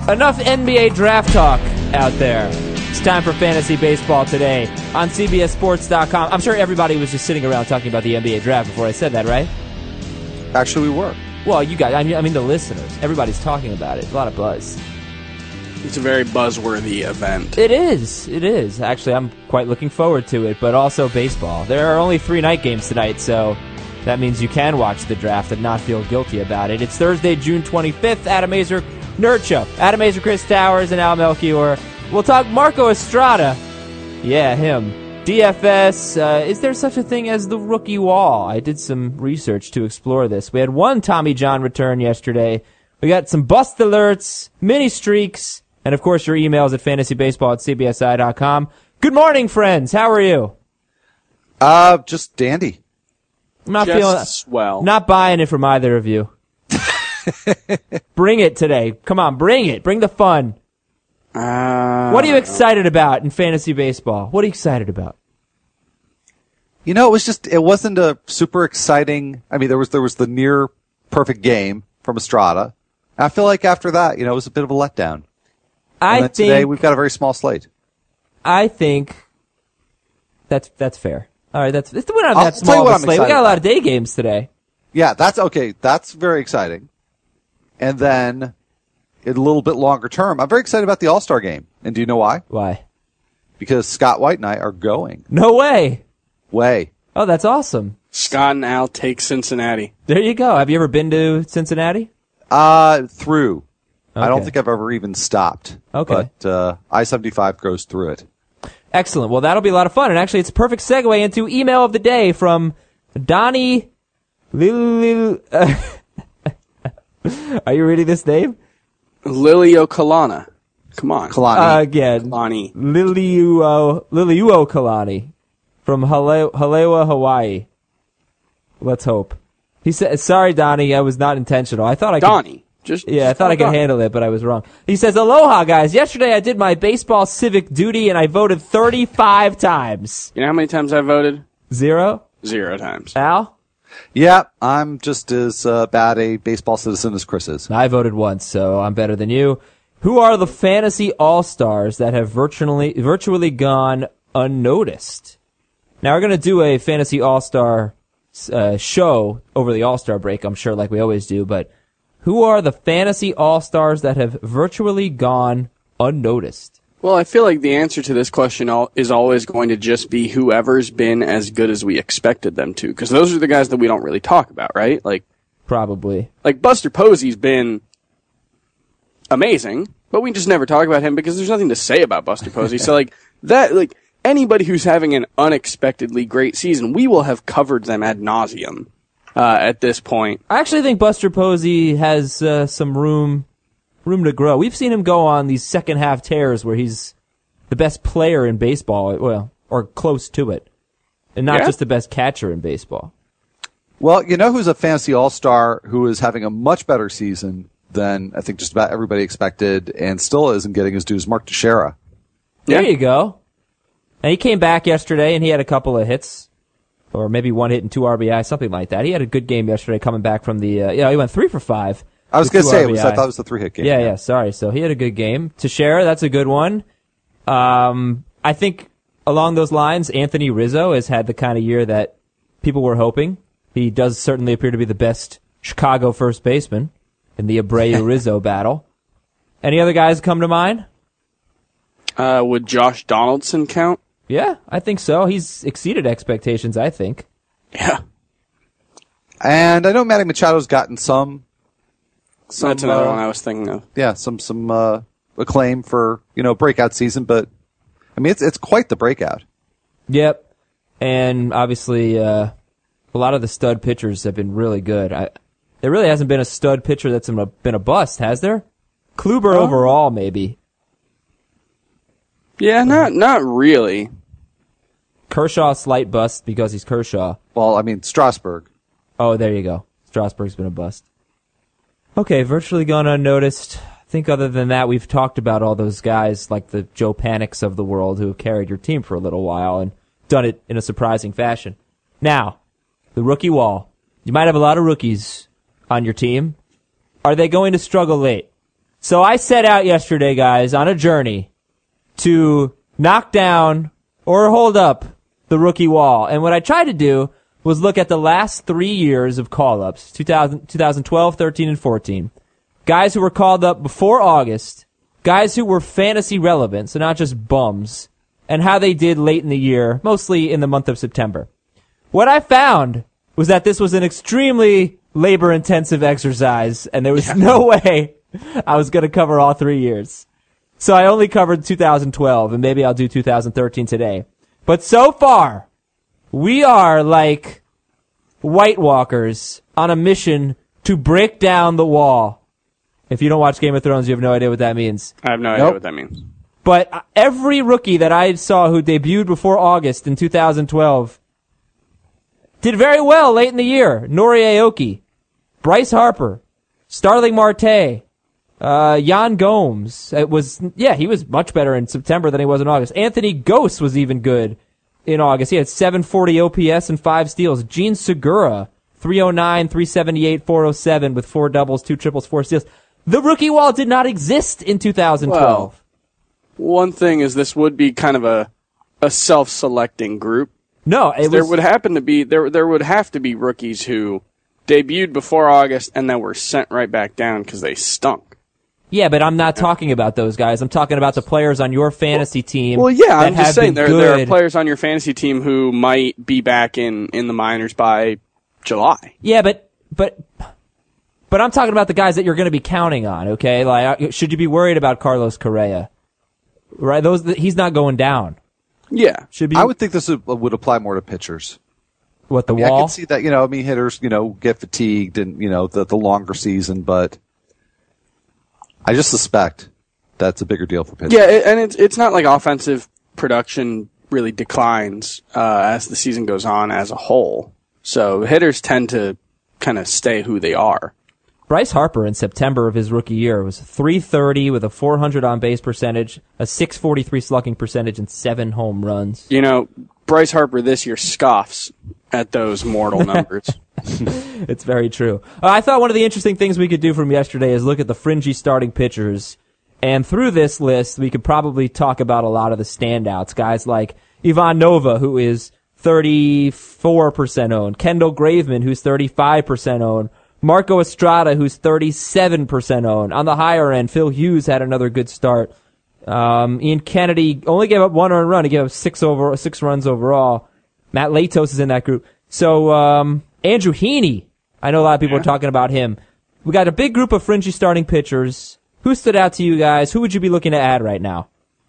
Enough NBA draft talk out there. It's time for Fantasy Baseball today on CBSSports.com. I'm sure everybody was just sitting around talking about the NBA draft before I said that, right? Actually, we were. Well, you guys, I mean the listeners. Everybody's talking about it. A lot of buzz. It's a very buzzworthy event. It is. It is. Actually, I'm quite looking forward to it, but also baseball. There are only 3 night games tonight, so that means you can watch the draft and not feel guilty about it. It's Thursday, June 25th. Adam Azer, Nerd Show. Adam Azer, Chris Towers, and Al Melchior. We'll talk Marco Estrada. Yeah, him. DFS. Is there such a thing as the rookie wall? I did some research to explore this. We had one Tommy John return yesterday. We got some bust alerts, mini streaks, and of course your emails at fantasybaseball@cbsi.com. Good morning, friends. How are you? Just dandy. I'm not Just feeling swell. Not buying it from either of you. Bring it today. Come on, bring it. Bring the fun. What are you excited about in fantasy baseball? What are you excited about? You know, it wasn't a super exciting. I mean, there was the near perfect game from Estrada. I feel like after that, it was a bit of a letdown. Today we've got a very small slate. I think that's fair. All right, we're not that small of a slate. We got a lot of day games today. Yeah, that's okay. That's very exciting. And then, in a little bit longer term, I'm very excited about the All-Star game. And do you know why? Why? Because Scott White and I are going. No way. Way. Oh, that's awesome. Scott and Al take Cincinnati. There you go. Have you ever been to Cincinnati? Through. Okay. I don't think I've ever even stopped. Okay. But I-75 goes through it. Excellent. Well, that'll be a lot of fun. And actually, it's a perfect segue into email of the day from Donnie Are you reading this name? Lilio Kalana. Come on. Kalani. Again. Kalani. Liliuo Kalani from Halewa, Hawaii. Let's hope. He said, sorry, Donnie, I was not intentional. I thought I could. Donnie. I thought I could handle it, but I was wrong. He says, aloha, guys. Yesterday I did my baseball civic duty, and I voted 35 times. You know how many times I voted? 0? 0 times. Al? Yeah, I'm just as bad a baseball citizen as Chris is. I voted once, so I'm better than you. Who are the fantasy all-stars that have virtually gone unnoticed? Now, we're going to do a fantasy all-star show over the all-star break, I'm sure, like we always do, but who are the fantasy all-stars that have virtually gone unnoticed? Well, I feel like the answer to this question is always going to just be whoever's been as good as we expected them to, because those are the guys that we don't really talk about, right? Probably. Like Buster Posey's been amazing, but we just never talk about him because there's nothing to say about Buster Posey. So anybody who's having an unexpectedly great season, we will have covered them ad nauseum at this point. I actually think Buster Posey has some room to grow. We've seen him go on these second half tears where he's the best player in baseball, or close to it, and not just the best catcher in baseball. Well, you know who's a fantasy all-star who is having a much better season than I think just about everybody expected and still isn't getting his dues? Mark Teixeira. There you go. And he came back yesterday and he had a couple of hits, or maybe 1 hit and 2 RBI, something like that. He had a good game yesterday coming back from the, he went 3 for 5. I was going to say, I thought it was the 3-hit game. Yeah, sorry. So he had a good game. Teixeira, that's a good one. I think along those lines, Anthony Rizzo has had the kind of year that people were hoping. He does certainly appear to be the best Chicago first baseman in the Abreu-Rizzo battle. Any other guys come to mind? Would Josh Donaldson count? Yeah, I think so. He's exceeded expectations, I think. Yeah. And I know Manny Machado's gotten some That's another one I was thinking of. Yeah, some acclaim for, breakout season, but I mean it's quite the breakout. Yep. And obviously a lot of the stud pitchers have been really good. There really hasn't been a stud pitcher that's been a bust, has there? Kluber overall, maybe. Yeah, not really. Kershaw, slight bust because he's Kershaw. Well, I mean, Strasburg. Oh, there you go. Strasburg's been a bust. Okay, virtually gone unnoticed. I think other than that, we've talked about all those guys like the Joe Panics of the world who have carried your team for a little while and done it in a surprising fashion. Now, the rookie wall. You might have a lot of rookies on your team. Are they going to struggle late? So I set out yesterday, guys, on a journey to knock down or hold up the rookie wall. And what I tried to do was look at the last 3 years of call-ups, 2012, 13, and 14. Guys who were called up before August, guys who were fantasy relevant, so not just bums, and how they did late in the year, mostly in the month of September. What I found was that this was an extremely labor-intensive exercise, and there was no way I was going to cover all 3 years. So I only covered 2012, and maybe I'll do 2013 today. But so far, we are like White Walkers on a mission to break down the wall. If you don't watch Game of Thrones, you have no idea what that means. I have no idea what that means. But every rookie that I saw who debuted before August in 2012 did very well late in the year. Nori Aoki, Bryce Harper, Starling Marte, Jan Gomes. He was much better in September than he was in August. Anthony Gose was even good in August. He had 740 OPS and 5 steals. Gene Segura, 309, 378, 407 with 4 doubles, 2 triples, 4 steals. The rookie wall did not exist in 2012. Well, one thing is this would be kind of a self-selecting group. No, there would have to be rookies who debuted before August and then were sent right back down because they stunk. Yeah, but I'm not talking about those guys. I'm talking about the players on your fantasy team. Well, yeah, I'm just saying there are players on your fantasy team who might be back in the minors by July. Yeah, but I'm talking about the guys that you're going to be counting on, okay? Like, should you be worried about Carlos Correa? Right? He's not going down. Yeah. I would think this would apply more to pitchers. What, the wall? I can see that, hitters, get fatigued and, the longer season, but I just suspect that's a bigger deal for pitchers. Yeah, and it's not like offensive production really declines as the season goes on as a whole. So hitters tend to kind of stay who they are. Bryce Harper in September of his rookie year was .330 with a .400 on-base percentage, a .643 slugging percentage, and 7 home runs. Bryce Harper this year scoffs at those mortal numbers. It's very true. I thought one of the interesting things we could do from yesterday is look at the fringy starting pitchers. And through this list, we could probably talk about a lot of the standouts. Guys like Ivan Nova, who is 34% owned. Kendall Graveman, who's 35% owned. Marco Estrada, who's 37% owned. On the higher end, Phil Hughes had another good start. Ian Kennedy only gave up 1 earned run. He gave up 6 runs overall. Matt Latos is in that group. So, Andrew Heaney, I know a lot of people are talking about him. We got a big group of fringy starting pitchers. Who stood out to you guys? Who would you be looking to add right now?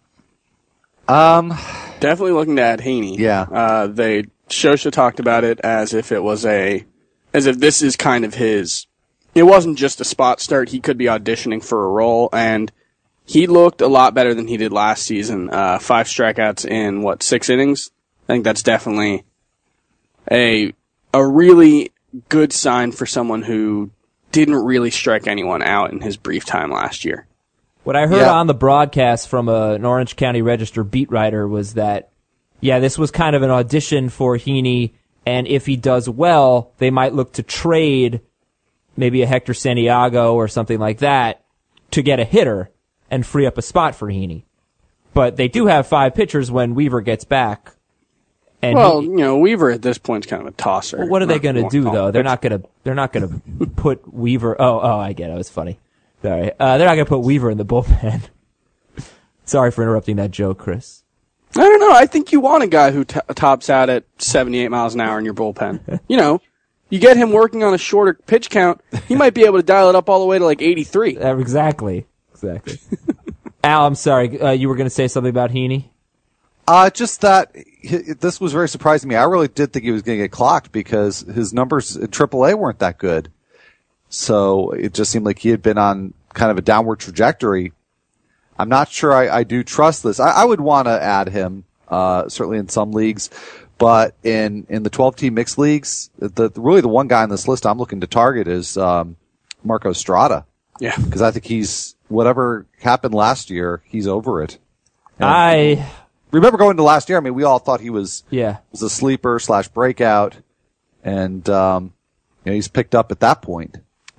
Definitely looking to add Heaney. Yeah. Shosha talked about it as if this is kind of his. It wasn't just a spot start. He could be auditioning for a role, and he looked a lot better than he did last season. 5 strikeouts in 6 innings. I think that's definitely a really good sign for someone who didn't really strike anyone out in his brief time last year. What I heard on the broadcast from an Orange County Register beat writer was that, this was kind of an audition for Heaney, and if he does well, they might look to trade maybe a Hector Santiago or something like that to get a hitter and free up a spot for Heaney. But they do have 5 pitchers when Weaver gets back. And Weaver at this point is kind of a tosser. Well, what are they going to do though? They're not going to put Weaver. Oh, I get it. It was funny. Sorry. They're not going to put Weaver in the bullpen. Sorry for interrupting that joke, Chris. I don't know. I think you want a guy who tops out at 78 miles an hour in your bullpen. You get him working on a shorter pitch count, he might be able to dial it up all the way to 83. Exactly. Al, I'm sorry. You were going to say something about Heaney? Just that this was very surprising to me. I really did think he was going to get clocked because his numbers at AAA weren't that good. So it just seemed like he had been on kind of a downward trajectory. I'm not sure I do trust this. I would want to add him, certainly in some leagues. But in the 12-team mixed leagues, really the one guy on this list I'm looking to target is Marco Estrada. Yeah. Because I think whatever happened last year, he's over it. And remember going to last year, we all thought he was a sleeper / breakout. And, he's picked up at that point.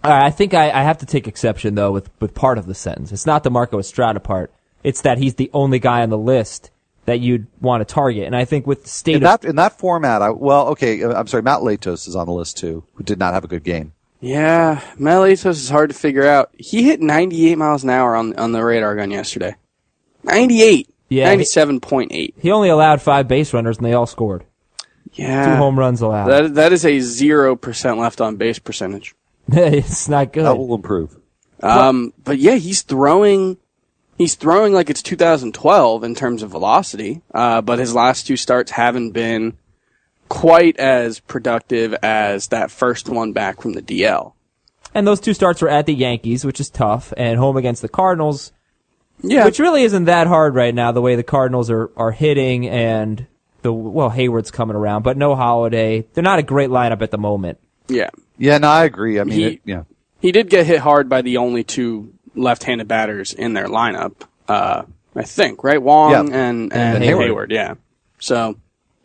I think I have to take exception, though, with part of the sentence. It's not the Marco Estrada part. It's that he's the only guy on the list that you'd want to target. And I think with the state in that format, I'm sorry, Matt Latos is on the list too, who did not have a good game. Yeah, Matt Latos is hard to figure out. He hit 98 miles an hour on the radar gun yesterday. 98. Yeah, 97.8. He only allowed 5 base runners, and they all scored. Yeah. 2 home runs allowed. That is a 0% left on base percentage. It's not good. That will improve. But yeah, he's throwing like it's 2012 in terms of velocity, but his last 2 starts haven't been quite as productive as that first one back from the DL. And those 2 starts were at the Yankees, which is tough, and home against the Cardinals, which really isn't that hard right now, the way the Cardinals are hitting, and Hayward's coming around, but no Holiday. They're not a great lineup at the moment. Yeah. Yeah, no, I agree. I mean, he did get hit hard by the only 2 left-handed batters in their lineup, I think, right? Wong and Hayward. Yeah. So,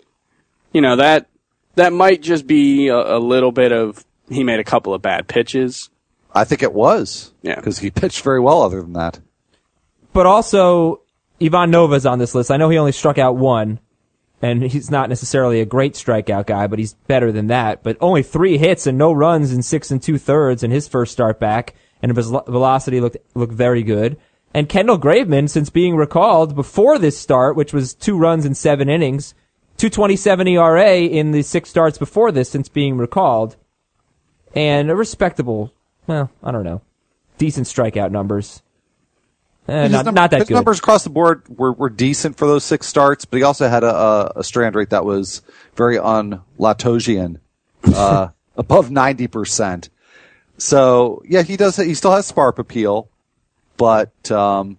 that might just be a little bit of he made a couple of bad pitches. I think it was. Yeah. Because he pitched very well other than that. But also, Ivan Nova's on this list. I know he only struck out 1, and he's not necessarily a great strikeout guy, but he's better than that. But only 3 hits and no runs in 6 2/3 in his first start back, and his velocity looked very good. And Kendall Graveman, since being recalled before this start, which was 2 runs in 7 innings, 2.27 ERA in the 6 starts before this since being recalled, and a respectable, I don't know, decent strikeout numbers. Not that good. His numbers across the board were decent for those 6 starts, but he also had a strand rate that was very un-Latosian, above 90%. So yeah, he still has spark appeal, but I'm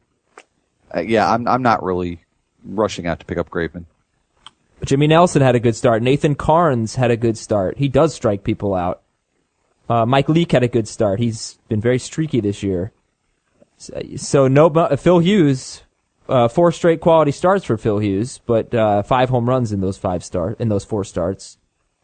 not really rushing out to pick up Graveman. Jimmy Nelson had a good start. Nathan Carnes had a good start. He does strike people out. Mike Leake had a good start. He's been very streaky this year. So Phil Hughes, 4 straight quality starts for Phil Hughes, but 5 home runs in those 4 starts.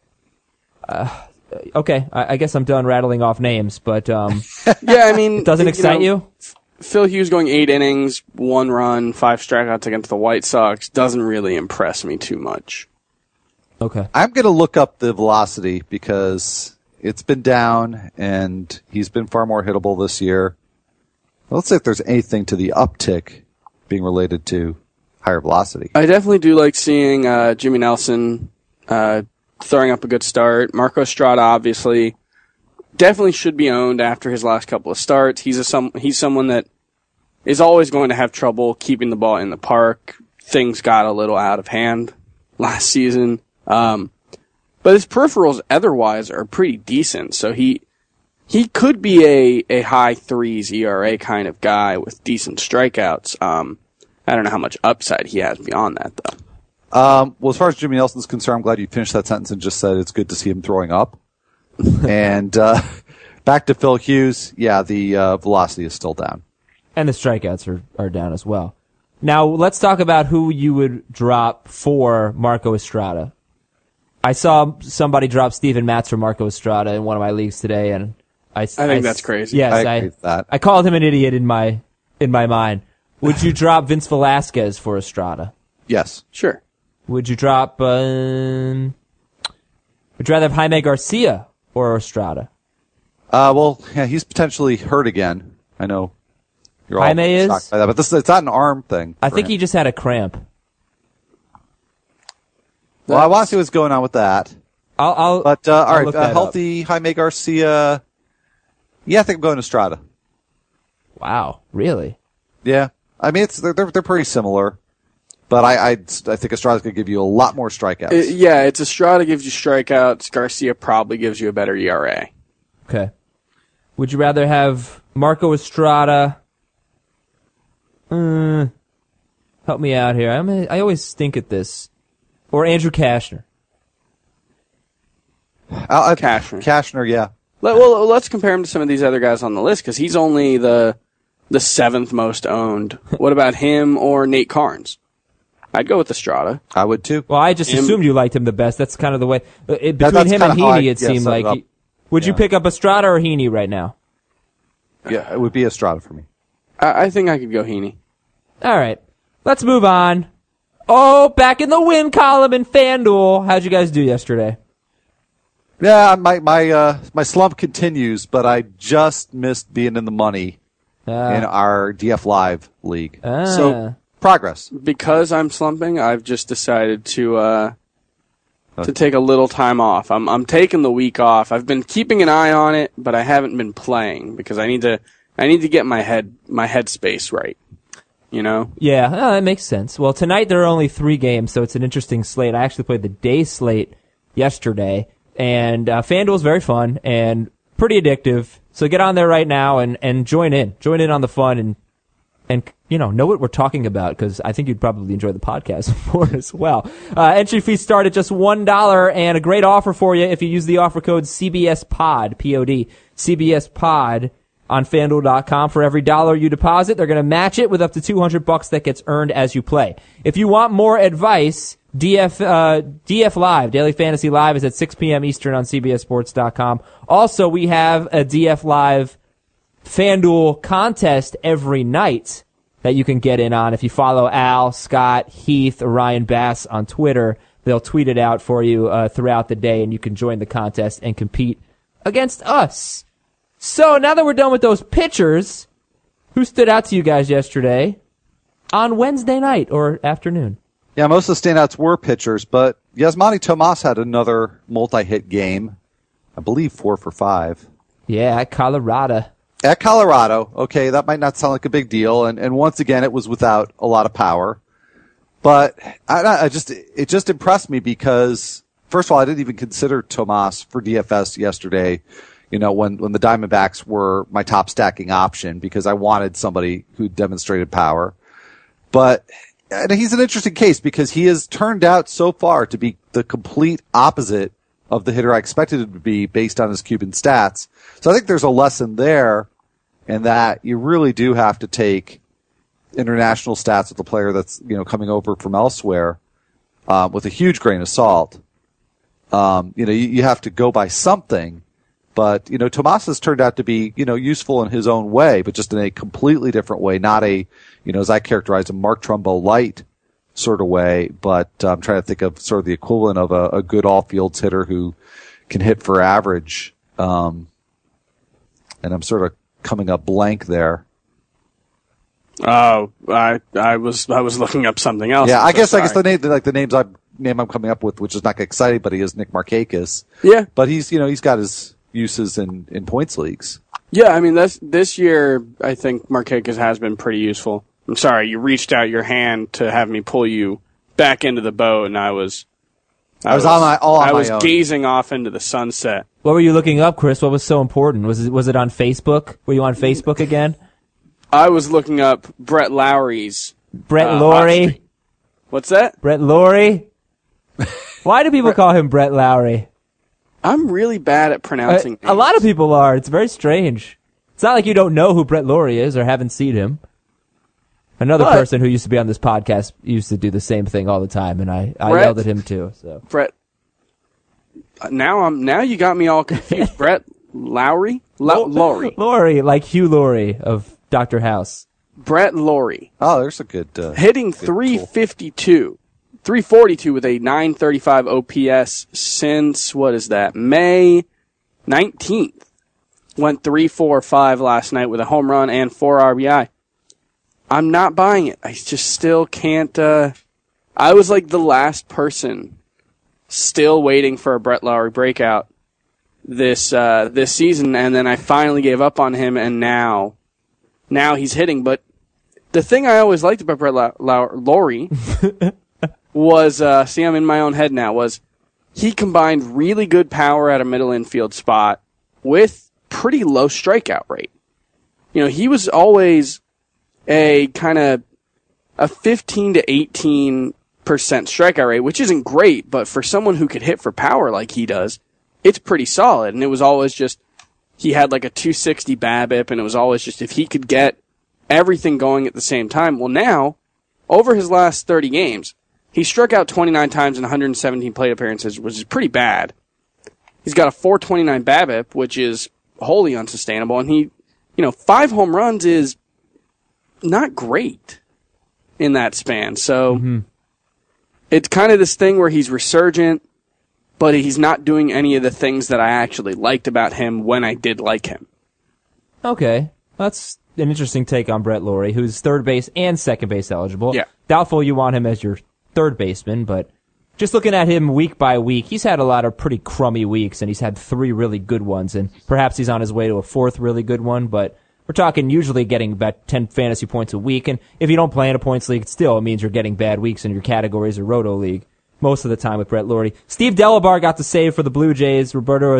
Okay, I guess I'm done rattling off names, but yeah, I mean, it doesn't excite you? Phil Hughes going 8 innings, 1 run, 5 strikeouts against the White Sox doesn't really impress me too much. Okay, I'm going to look up the velocity because it's been down and he's been far more hittable this year. Let's see if there's anything to the uptick being related to higher velocity. I definitely do like seeing Jimmy Nelson throwing up a good start. Marco Estrada, obviously, definitely should be owned after his last couple of starts. He's someone that is always going to have trouble keeping the ball in the park. Things got a little out of hand last season. But his peripherals otherwise are pretty decent, so he could be a high 3s ERA kind of guy with decent strikeouts. I don't know how much upside he has beyond that, though. Well, as far as Jimmy Nelson's concerned, I'm glad you finished that sentence and just said it's good to see him throwing up. And back to Phil Hughes, the velocity is still down. And the strikeouts are down as well. Now, let's talk about who you would drop for Marco Estrada. I saw somebody drop Steven Matz for Marco Estrada in one of my leagues today, and I think that's crazy. Yes, I agree with that. I called him an idiot in my mind. Would you drop Vince Velasquez for Estrada? Yes. Sure. Would you drop, would you rather have Jaime Garcia or Estrada? He's potentially hurt again. I know you're all Jaime shocked by that, but it's not an arm thing. I think he just had a cramp. Well, I want to see what's going on with that. All right, a healthy Jaime Garcia. Yeah, I think I'm going Estrada. Wow, really? Yeah, I mean they're pretty similar, but I think Estrada's going to give you a lot more strikeouts. It's Estrada gives you strikeouts. Garcia probably gives you a better ERA. Okay. Would you rather have Marco Estrada? Help me out here. I always stink at this. Or Andrew Cashner. Cashner, yeah. Let's compare him to some of these other guys on the list, because he's only the 7th most owned. What about him or Nate Carnes? I'd go with Estrada. I would too. Well, I just assumed you liked him the best. That's kind of the way. Between him and Heaney, it seemed like. Would you pick up Estrada or Heaney right now? Yeah, it would be Estrada for me. I think I could go Heaney. All right. Let's move on. Oh, back in the win column in FanDuel. How'd you guys do yesterday? Yeah, my slump continues, but I just missed being in the money in our DF Live league. So progress. Because I'm slumping, I've just decided to take a little time off. I'm taking the week off. I've been keeping an eye on it, but I haven't been playing because I need to get my headspace right. You know? Yeah, that makes sense. Well, tonight there are only 3 games, so it's an interesting slate. I actually played the day slate yesterday, and FanDuel's very fun and pretty addictive. So get on there right now and join in. Join in on the fun and know what we're talking about, because I think you'd probably enjoy the podcast more as well. Entry fees start at just $1, and a great offer for you if you use the offer code CBSPOD, P-O-D, CBSPOD, on FanDuel.com. For every $1 you deposit, they're going to match it with up to $200 that gets earned as you play. If you want more advice, DF Live, Daily Fantasy Live, is at 6 p.m. Eastern on CBSSports.com. Also, we have a DF Live FanDuel contest every night that you can get in on. If you follow Al, Scott, Heath, or Ryan Bass on Twitter, they'll tweet it out for you throughout the day, and you can join the contest and compete against us. So now that we're done with those pitchers, who stood out to you guys yesterday on Wednesday night or afternoon? Yeah, most of the standouts were pitchers, but Yasmani Tomas had another multi-hit game. I believe 4 for 5. Yeah, at Colorado. At Colorado, okay, that might not sound like a big deal, and once again, it was without a lot of power. But it just impressed me because, first of all, I didn't even consider Tomas for DFS yesterday. You know, when the Diamondbacks were my top stacking option, because I wanted somebody who demonstrated power. But and he's an interesting case because he has turned out so far to be the complete opposite of the hitter I expected him to be based on his Cuban stats. So I think there's a lesson there in that you really do have to take international stats with a player that's, coming over from elsewhere, with a huge grain of salt. You have to go by something. But, Tomas has turned out to be, useful in his own way, but just in a completely different way, not a, as I characterize, a Mark Trumbo light sort of way, but I'm trying to think of sort of the equivalent of a good all-fields hitter who can hit for average. And I'm sort of coming up blank there. Oh, I was looking up something else. Yeah, I guess the name I'm coming up with, which is not exciting, but he is Nick Markakis. Yeah. But he's got his uses in points leagues. Yeah, I mean, this year, I think Markakis has been pretty useful. I'm sorry, you reached out your hand to have me pull you back into the boat, and I was my own. Gazing off into the sunset. What were you looking up, Chris? What was so important? Was it on Facebook? Were you on Facebook again? I was looking up Brett Lowry's. Brett Lawrie? What's that? Brett Lawrie? Why do people call him Brett Lowry? I'm really bad at pronouncing names. A lot of people are. It's very strange. It's not like you don't know who Brett Lawrie is or haven't seen him. Another person who used to be on this podcast used to do the same thing all the time, and I yelled at him too. So Brett. Now you got me all confused. Brett Lowry? Lowry. Lowry, like Hugh Laurie of Dr. House. Brett Lawrie. Oh, there's a good hitting good 352. 342 with a 935 OPS since, May 19th. Went 3-4-5 last night with a home run and 4 RBI. I'm not buying it. I just still can't, I was like the last person still waiting for a Brett Lowry breakout this season, and then I finally gave up on him, and now he's hitting. But the thing I always liked about Brett Lowry was, see, I'm in my own head now, was he combined really good power at a middle infield spot with pretty low strikeout rate. He was always a kind of a 15 to 18% strikeout rate, which isn't great, but for someone who could hit for power like he does, it's pretty solid. And it was always just, he had like a 260 BABIP, and it was always just if he could get everything going at the same time. Well, now, over his last 30 games, he struck out 29 times in 117 plate appearances, which is pretty bad. He's got a 429 BABIP, which is wholly unsustainable, and he 5 home runs is not great in that span. So it's kind of this thing where he's resurgent, but he's not doing any of the things that I actually liked about him when I did like him. Okay. That's an interesting take on Brett Lawrie, who's third base and second base eligible. Yeah. Doubtful you want him as your third baseman, but just looking at him week by week, he's had a lot of pretty crummy weeks, and he's had 3 really good ones, and perhaps he's on his way to a 4th really good one, but we're talking usually getting about 10 fantasy points a week, and if you don't play in a points league, it means you're getting bad weeks in your categories or Roto League most of the time with Brett Lawrie. Steve Delabar got the save for the Blue Jays. Roberto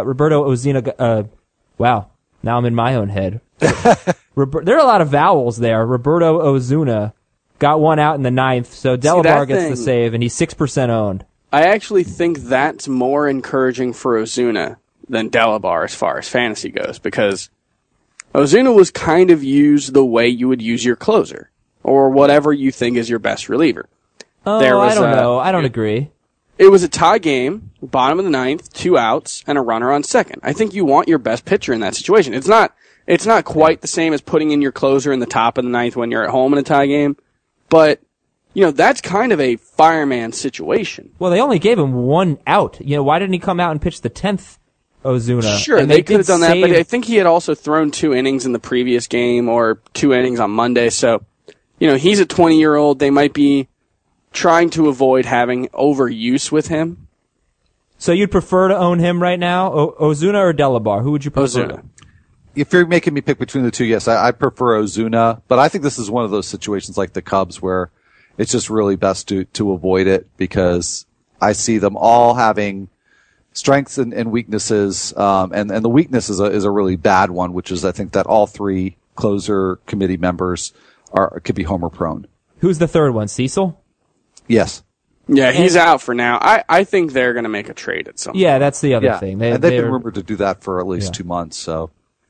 Ozuna, wow, now I'm in my own head. There are a lot of vowels there. Roberto Ozuna got one out in the 9th, so Delabar gets the save, and he's 6% owned. I actually think that's more encouraging for Ozuna than Delabar as far as fantasy goes, because Ozuna was kind of used the way you would use your closer, or whatever you think is your best reliever. Oh, I don't know. I don't agree. It was a tie game, bottom of the 9th, 2 outs, and a runner on second. I think you want your best pitcher in that situation. It's not quite the same as putting in your closer in the top of the 9th when you're at home in a tie game, but that's kind of a fireman situation. Well, they only gave him 1 out. Why didn't he come out and pitch the 10th Ozuna? Sure, they could have done that, but I think he had also thrown 2 innings in the previous game, or 2 innings on Monday, so, he's a 20-year-old. They might be trying to avoid having overuse with him. So you'd prefer to own him right now? Ozuna or Delabar? Who would you prefer? Ozuna. If you're making me pick between the two, yes, I prefer Ozuna, but I think this is one of those situations like the Cubs where it's just really best to avoid it, because I see them all having strengths and weaknesses, and the weakness is a really bad one, which is I think that all 3 closer committee members could be homer prone. Who's the third one? Cecil? Yes. Yeah, he's out for now. I think they're going to make a trade at some point. Yeah, that's the other thing. They've been rumored to do that for at least 2 months, so.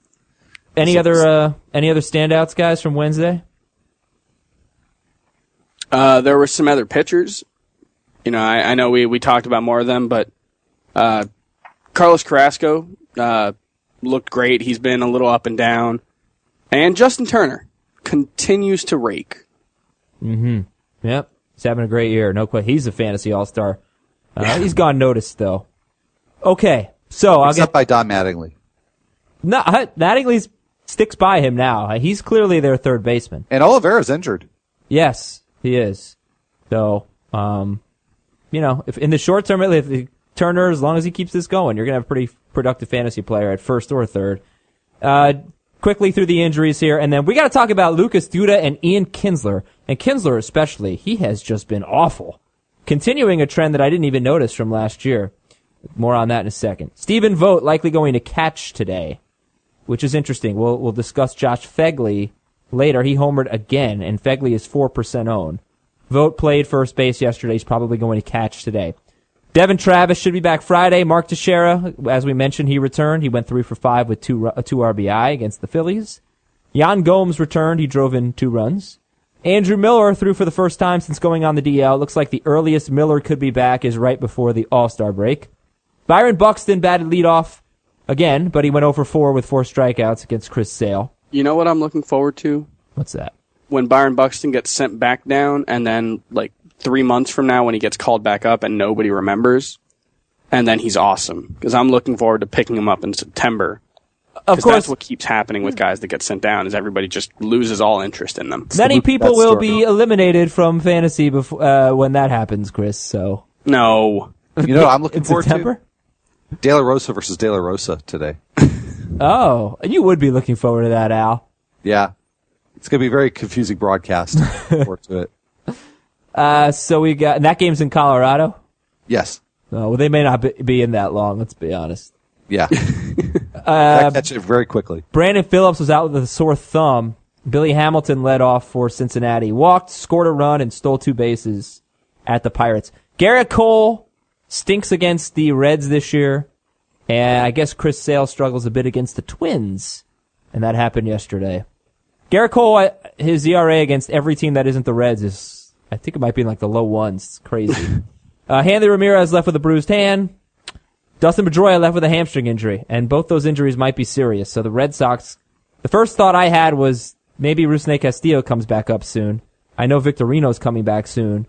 Any other standouts, guys, from Wednesday? There were some other pitchers. I know we talked about more of them, but Carlos Carrasco looked great. He's been a little up and down. And Justin Turner continues to rake. Mm-hmm. Yep. He's having a great year. No question. He's a fantasy all-star. He's gone noticed, though. Okay. So Except by Don Mattingly. No, Mattingly sticks by him now. He's clearly their third baseman. And Oliveira's injured. Yes, he is. So, if in the short term, if Turner, as long as he keeps this going, you're going to have a pretty productive fantasy player at first or third. Quickly through the injuries here, and then we got to talk about Lucas Duda and Ian Kinsler. And Kinsler especially, he has just been awful. Continuing a trend that I didn't even notice from last year. More on that in a second. Stephen Vogt likely going to catch today, which is interesting. We'll discuss Josh Phegley later. He homered again, and Phegley is 4% owned. Vogt played first base yesterday. He's probably going to catch today. Devin Travis should be back Friday. Mark Teixeira, as we mentioned, he returned. He went 3 for 5 with 2 RBI against the Phillies. Yan Gomes returned. He drove in 2 runs. Andrew Miller threw for the first time since going on the DL. Looks like the earliest Miller could be back is right before the All-Star break. Byron Buxton batted leadoff again, but he went 0 for 4 with 4 strikeouts against Chris Sale. You know what I'm looking forward to? What's that? When Byron Buxton gets sent back down, and then 3 months from now when he gets called back up and nobody remembers, and then he's awesome. Because I'm looking forward to picking him up in September. Of course, that's what keeps happening with guys that get sent down, is everybody just loses all interest in them. Many people will be eliminated from fantasy when that happens, Chris. So no. I'm looking forward September? to De La Rosa versus De La Rosa today. Oh, you would be looking forward to that, Al. Yeah. It's going to be a very confusing broadcast. Forward to it. So we got, and that game's in Colorado? Yes. Oh, well, they may not be in that long, let's be honest. Yeah. I catch it very quickly. Brandon Phillips was out with a sore thumb. Billy Hamilton led off for Cincinnati. Walked, scored a run, and stole 2 bases at the Pirates. Garrett Cole stinks against the Reds this year. And I guess Chris Sale struggles a bit against the Twins. And that happened yesterday. Garrett Cole, his ERA against every team that isn't the Reds is, I think it might be in the low ones. It's crazy. Hanley Ramirez left with a bruised hand. Dustin Pedroia left with a hamstring injury. And both those injuries might be serious. So the Red Sox, The first thought I had was maybe Rusney Castillo comes back up soon. I know Victorino's coming back soon.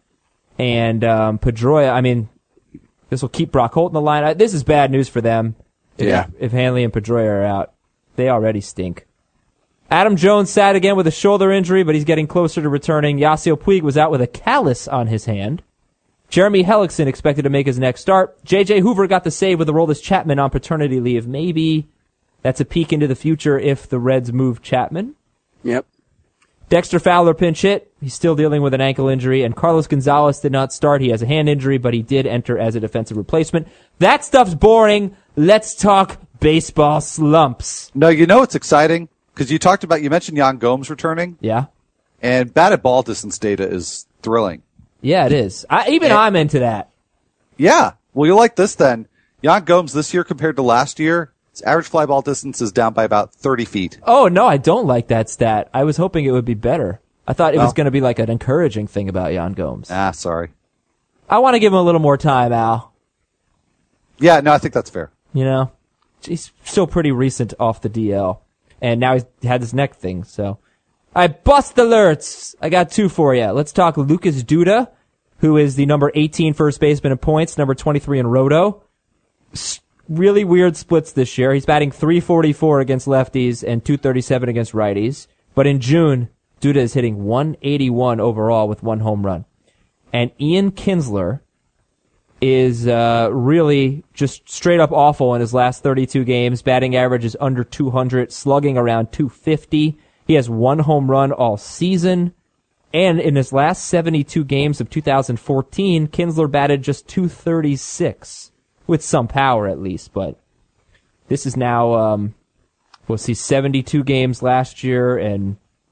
And Pedroia, I mean, this will keep Brock Holt in the line. This is bad news for them. If Hanley and Pedroia are out. They already stink. Adam Jones sat again with a shoulder injury, but he's getting closer to returning. Yasiel Puig was out with a callus on his hand. Jeremy Hellickson expected to make his next start. J.J. Hoover got the save with Aroldis Chapman on paternity leave. Maybe that's a peek into the future if the Reds move Chapman. Yep. Dexter Fowler pinch hit. He's still dealing with an ankle injury. And Carlos Gonzalez did not start. He has a hand injury, but he did enter as a defensive replacement. That stuff's boring. Let's talk baseball slumps. No, you know it's exciting? Because you mentioned Yan Gomes returning. Yeah. And batted ball distance data is thrilling. Yeah, it is. I'm into that. Yeah. Well, you like this then. Yan Gomes this year compared to last year, his average fly ball distance is down by about 30 feet. Oh, no, I don't like that stat. I was hoping it would be better. I thought it was going to be like an encouraging thing about Yan Gomes. Sorry. I want to give him a little more time, Al. Yeah, no, I think that's fair. You know? He's still pretty recent off the DL. And now he's had this neck thing, so. I bust alerts. I got two for you. Let's talk Lucas Duda, who is the number 18 first baseman in points, number 23 in roto. Really weird splits this year. He's batting .344 against lefties and .237 against righties. But in June, Duda is hitting .181 overall with 1 home run. And Ian Kinsler is really just straight up awful in his last 32 games. Batting average is under 200, slugging around 250. He has 1 home run all season. And in his last 72 games of 2014, Kinsler batted just .236, with some power at least. But this is now, we'll see 72 games last year, and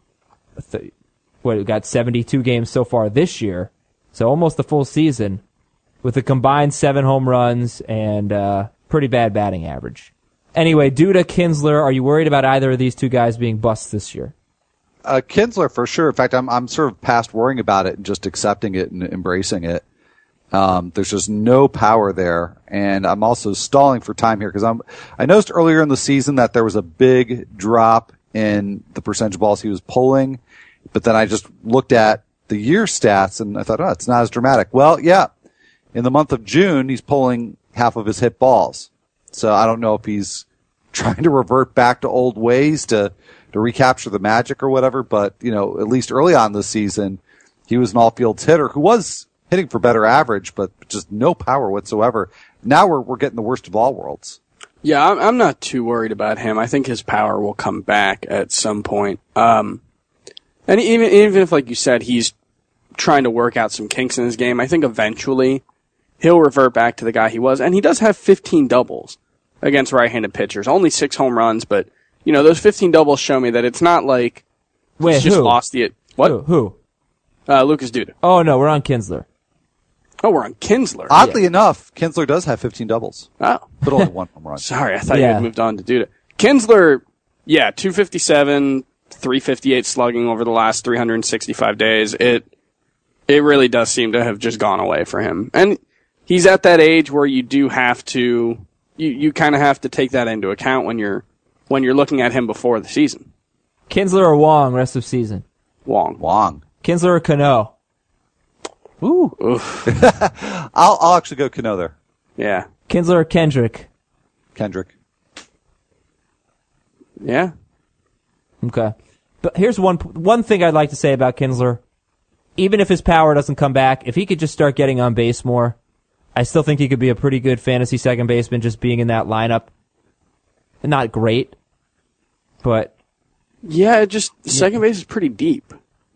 we got 72 games so far this year. So almost a full season, with a combined 7 home runs and pretty bad batting average. Anyway, Duda, Kinsler, are you worried about either of these two guys being busts this year? Kinsler for sure. In fact, I'm sort of past worrying about it and just accepting it and embracing it. There's just no power there, and I'm also stalling for time here because I noticed earlier in the season that there was a big drop in the percentage of balls he was pulling, but then I just looked at the year stats and I thought, it's not as dramatic. Well, yeah. In the month of June, he's pulling half of his hit balls. So I don't know if he's trying to revert back to old ways to recapture the magic or whatever, but, at least early on this season, he was an all-fields hitter who was hitting for better average, but just no power whatsoever. Now we're getting the worst of all worlds. Yeah, I'm not too worried about him. I think his power will come back at some point. And even if, like you said, he's trying to work out some kinks in his game, I think eventually he'll revert back to the guy he was. And he does have 15 doubles against right-handed pitchers. Only 6 home runs, but, those 15 doubles show me that it's not like he's just lost the... What? Who? Lucas Duda. Oh, no, we're on Kinsler. Oh, we're on Kinsler. Oddly enough, Kinsler does have 15 doubles. Oh. But only 1 home run. Sorry, I thought you had moved on to Duda. Kinsler, 257, 358 slugging over the last 365 days. It really does seem to have just gone away for him. And he's at that age where you do have to, you kind of have to take that into account when you're looking at him before the season. Kinsler or Wong rest of season? Wong. Kinsler or Cano? Ooh. Oof. I'll actually go Cano there. Yeah. Kinsler or Kendrick? Kendrick. Yeah. Okay. But here's one thing I'd like to say about Kinsler. Even if his power doesn't come back, if he could just start getting on base more, I still think he could be a pretty good fantasy second baseman just being in that lineup. Not great, but... Yeah, second base is pretty deep,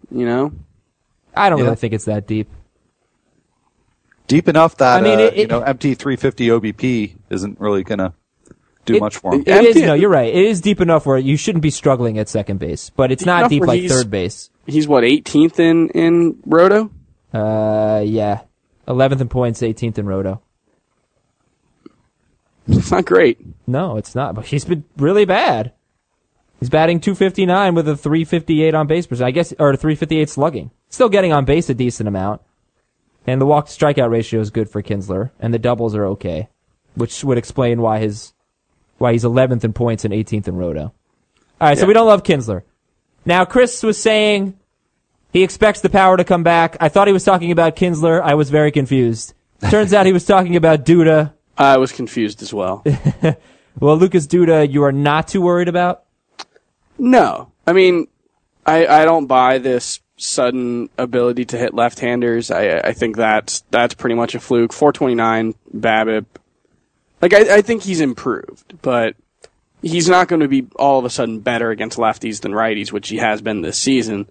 I don't really think it's that deep. Deep enough that, MT 350 OBP isn't really going to do much for him. You're right. It is deep enough where you shouldn't be struggling at second base, but it's not deep like third base. He's 18th in Roto? Yeah. 11th in points, 18th in Roto. It's not great. No, it's not, but he's been really bad. He's batting .259 with a .358 on base percent, or a .358 slugging. Still getting on base a decent amount. And the walk to strikeout ratio is good for Kinsler, and the doubles are okay, which would explain why he's 11th in points and 18th in Roto. All right, so we don't love Kinsler. Now, Chris was saying he expects the power to come back. I thought he was talking about Kinsler. I was very confused. Turns out he was talking about Duda. I was confused as well. Well, Lucas Duda, you are not too worried about? No. I mean, I don't buy this sudden ability to hit left-handers. I think that's pretty much a fluke. 429 BABIP. Like, I think he's improved, but he's not going to be all of a sudden better against lefties than righties, which he has been this season.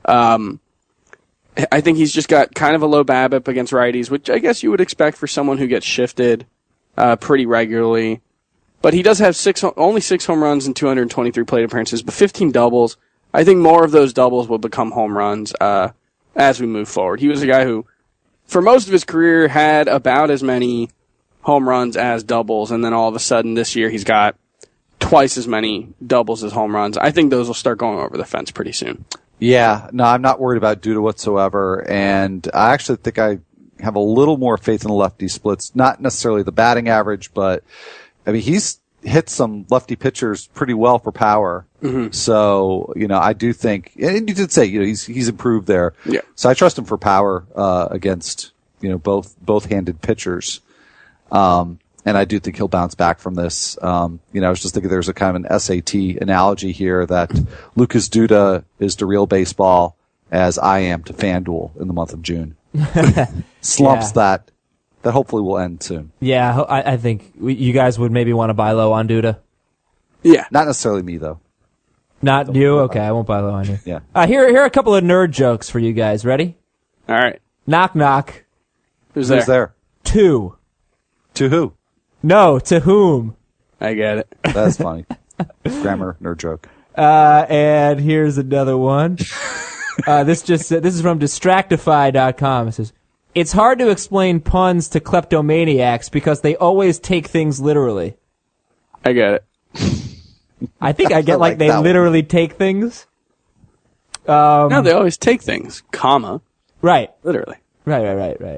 I think he's just got kind of a low BABIP against righties, which I guess you would expect for someone who gets shifted pretty regularly. But he does have only 6 home runs and 223 plate appearances, but 15 doubles. I think more of those doubles will become home runs as we move forward. He was a guy who, for most of his career, had about as many home runs as doubles, and then all of a sudden this year he's got twice as many doubles as home runs. I think those will start going over the fence pretty soon. Yeah, no, I'm not worried about Duda whatsoever, and I actually think I have a little more faith in the lefty splits. Not necessarily the batting average, but I mean, he's hit some lefty pitchers pretty well for power. Mm-hmm. So, I do think, and you did say, he's improved there. Yeah. So I trust him for power, against, both-handed pitchers. And I do think he'll bounce back from this. I was just thinking there's a kind of an SAT analogy here that Lucas Duda is to real baseball as I am to FanDuel in the month of June. Slumps that hopefully will end soon. Yeah, I think you guys would maybe want to buy low on Duda. Yeah. Not necessarily me, though. Not you? Okay, I won't buy low on you. Yeah. Here are a couple of nerd jokes for you guys. Ready? All right. Knock, knock. Who's there? there? To. To who? No, to whom? I get it. That's funny. Grammar nerd joke. And here's another one. This is from Distractify.com. It says, it's hard to explain puns to kleptomaniacs because they always take things literally. I get it. I think I get like they literally take things. No, they always take things, comma. Right. Literally. Right.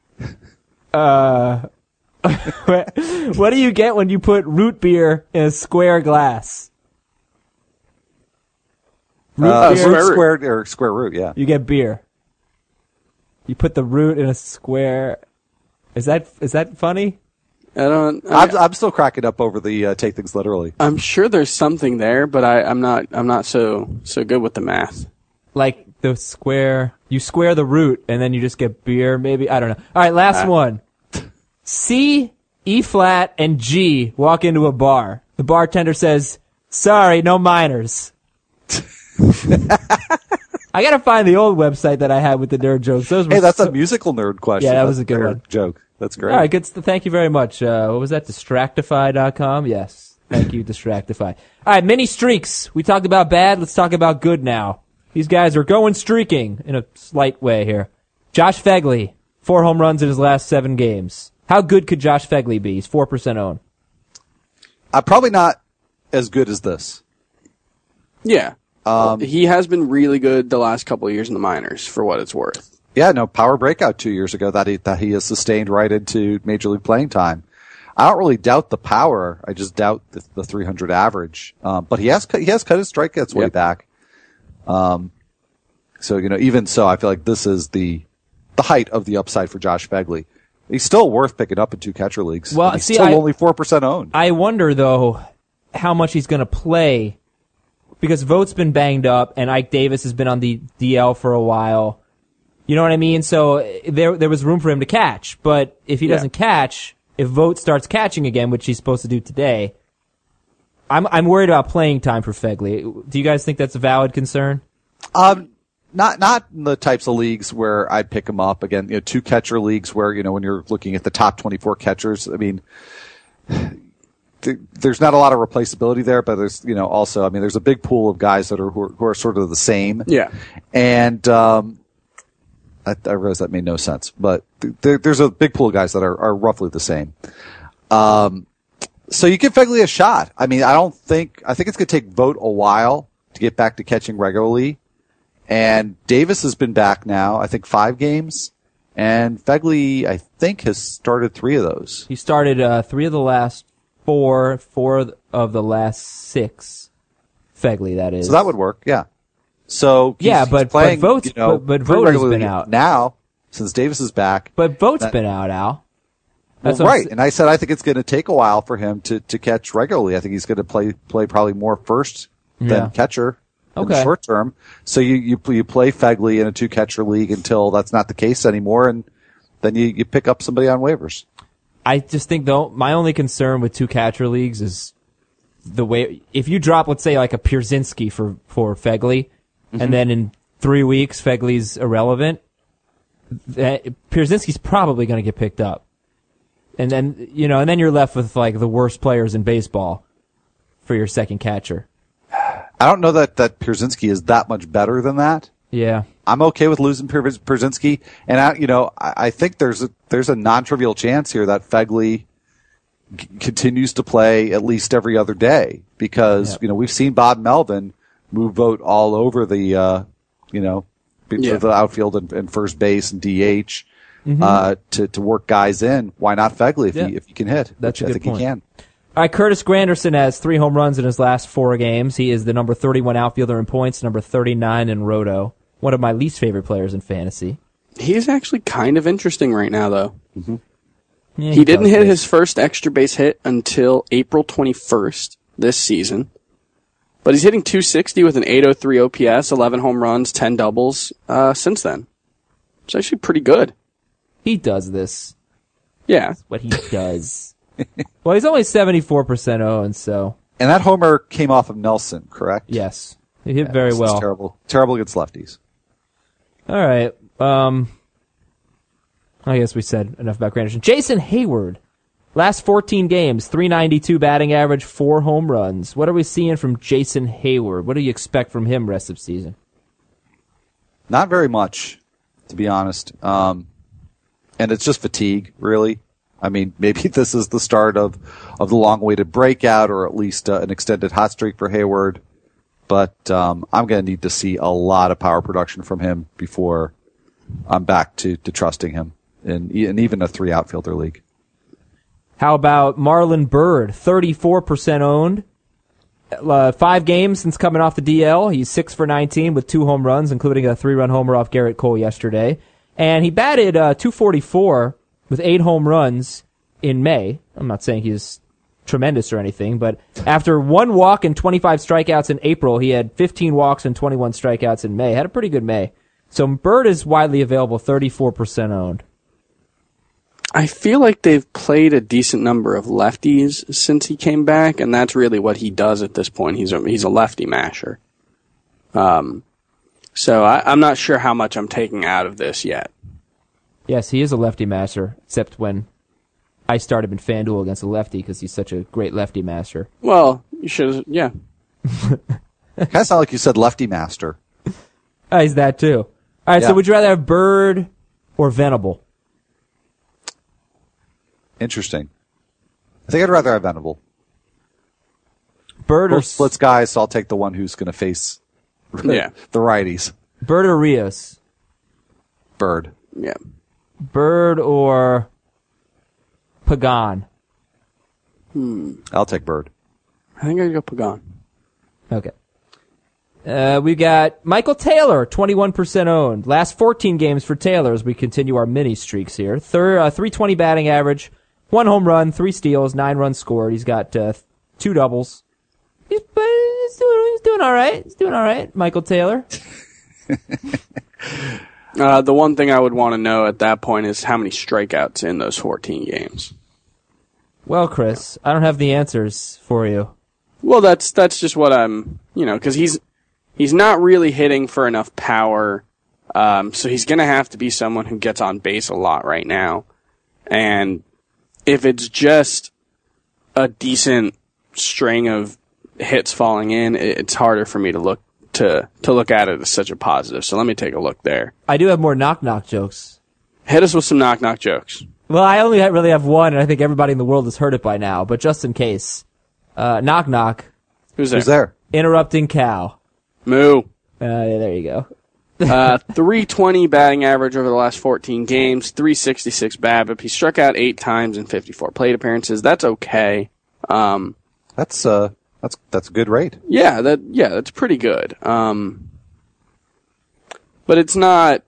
What do you get when you put root beer in a square glass? Square root, yeah. You get beer. You put the root in a square. Is that funny? I'm still cracking up over the take things literally. I'm sure there's something there, but I'm not so good with the math. Like the square, you square the root and then you just get beer. Maybe I don't know. All right, last one. C, E flat, and G walk into a bar. The bartender says, "Sorry, no minors." I gotta find the old website that I had with the nerd jokes. Hey, that's a musical nerd question. Yeah, that was a good one. Joke. That's great. All right, good. Thank you very much. What was that? Distractify.com? Yes. Thank you, Distractify. All right, mini streaks. We talked about bad. Let's talk about good now. These guys are going streaking in a slight way here. Josh Phegley, 4 home runs in his last 7 games. How good could Josh Phegley be? He's 4% owned. Probably not as good as this. Yeah. He has been really good the last couple of years in the minors, for what it's worth. Yeah, no, power breakout 2 years ago that he has sustained right into major league playing time. I don't really doubt the power. I just doubt the 300 average. But he has cut his strikeouts way back. So, even so, I feel like this is the height of the upside for Josh Phegley. He's still worth picking up in 2 catcher leagues. Well, he's still only 4% owned. I wonder though how much he's going to play because Vogt's been banged up and Ike Davis has been on the DL for a while. You know what I mean? So there was room for him to catch, but if he doesn't catch, if Vogt starts catching again, which he's supposed to do today, I'm worried about playing time for Phegley. Do you guys think that's a valid concern? Not in the types of leagues where I'd pick him up. Again, 2 catcher leagues where, when you're looking at the top 24 catchers, I mean, there's not a lot of replaceability there, but there's, also, I mean, there's a big pool of guys that are, who are sort of the same. Yeah. And, I realize that made no sense, but there's a big pool of guys that are roughly the same. So you give Phegley a shot. I mean, I think it's going to take Vogt a while to get back to catching regularly. And Davis has been back now, I think 5 games. And Phegley, I think, has started 3 of those. He started 3 of the last 4 of the last 6. Fegley, that is. So that would work, yeah. So yeah, but playing, Vogt's you know, but Vogt has been out now since Davis is back. But Vogt's been out, Al. That's right, and I said I think it's going to take a while for him to catch regularly. I think he's going to play probably more first than catcher in the short term. So you play Fegley in a 2-catcher league until that's not the case anymore, and then you pick up somebody on waivers. I just think, though, my only concern with 2-catcher leagues is the way, if you drop, let's say, like a Pierzynski for Fegley, and then in 3 weeks Fegley's irrelevant, Pierzynski's probably going to get picked up. And then, and then you're left with like the worst players in baseball for your second catcher. I don't know that Pierzynski is that much better than that. Yeah. I'm okay with losing Pierzynski, and I think there's a non-trivial chance here that Fegley continues to play at least every other day because we've seen Bob Melvin move Vogt all over the the outfield and first base and DH to work guys in. Why not Fegley if he can hit? That's a good point. He can. All right, Curtis Granderson has 3 home runs in his last 4 games. He is the number 31 outfielder in points, number 39 in roto. One of my least favorite players in fantasy. He's actually kind of interesting right now, though. Mm-hmm. Yeah, he didn't hit his first extra base hit until April 21st this season. But he's hitting .260 with an .803 OPS, 11 home runs, 10 doubles since then. It's actually pretty good. He does this. Yeah. That's what he does. Well, he's only 74% owned, so. And that homer came off of Nelson, correct? Yes. He hit very well. Terrible against lefties. All right. I guess we said enough about Granderson. Jason Hayward. Last 14 games, .392 batting average, 4 home runs. What are we seeing from Jason Hayward? What do you expect from him rest of season? Not very much, to be honest. And it's just fatigue, really. I mean, maybe this is the start of the long-awaited breakout, or at least an extended hot streak for Hayward. But I'm going to need to see a lot of power production from him before I'm back to trusting him in even a 3 outfielder league. How about Marlon Byrd, 34% owned. 5 games since coming off the DL. He's 6 for 19 with 2 home runs, including a 3-run homer off Garrett Cole yesterday. And he batted .244 with 8 home runs in May. I'm not saying he's tremendous or anything, but after 1 walk and 25 strikeouts in April, he had 15 walks and 21 strikeouts in May. Had a pretty good May. So Byrd is widely available, 34% owned. I feel like they've played a decent number of lefties since he came back, and that's really what he does at this point. He's a lefty masher. So I'm not sure how much I'm taking out of this yet. Yes, he is a lefty masher, except when I started in FanDuel against a lefty because he's such a great lefty masher. Well, you should, yeah. Kind of sound like you said lefty master. He's that too. All right, so would you rather have Byrd or Venable? Interesting. I think I'd rather have Venable. Byrd or splits guys, so I'll take the one who's going to face the righties. Byrd or Rios? Byrd. Yeah. Byrd or Pagan? I'll take Byrd. I think I'd go Pagan. Okay. We got Michael Taylor, 21% owned. Last 14 games for Taylor as we continue our mini streaks here. 320 batting average, 1 home run, 3 steals, 9 runs scored. He's got 2 doubles. He's doing all right. He's doing all right, Michael Taylor. The one thing I would want to know at that point is how many strikeouts in those 14 games. Well, Chris, I don't have the answers for you. Well, that's just what I'm, because he's not really hitting for enough power, so he's going to have to be someone who gets on base a lot right now. And if it's just a decent string of hits falling in, it's harder for me to look at it as such a positive. So let me take a look there. I do have more knock-knock jokes. Hit us with some knock-knock jokes. Well, I only really have one, and I think everybody in the world has heard it by now, but just in case. Knock-knock. Who's there? Who's there? Interrupting cow. Moo. There you go. 320 batting average over the last 14 games, 366 BABIP. He struck out 8 times in 54 plate appearances. That's okay. That's That's a good rate. Yeah, that's pretty good. But it's not.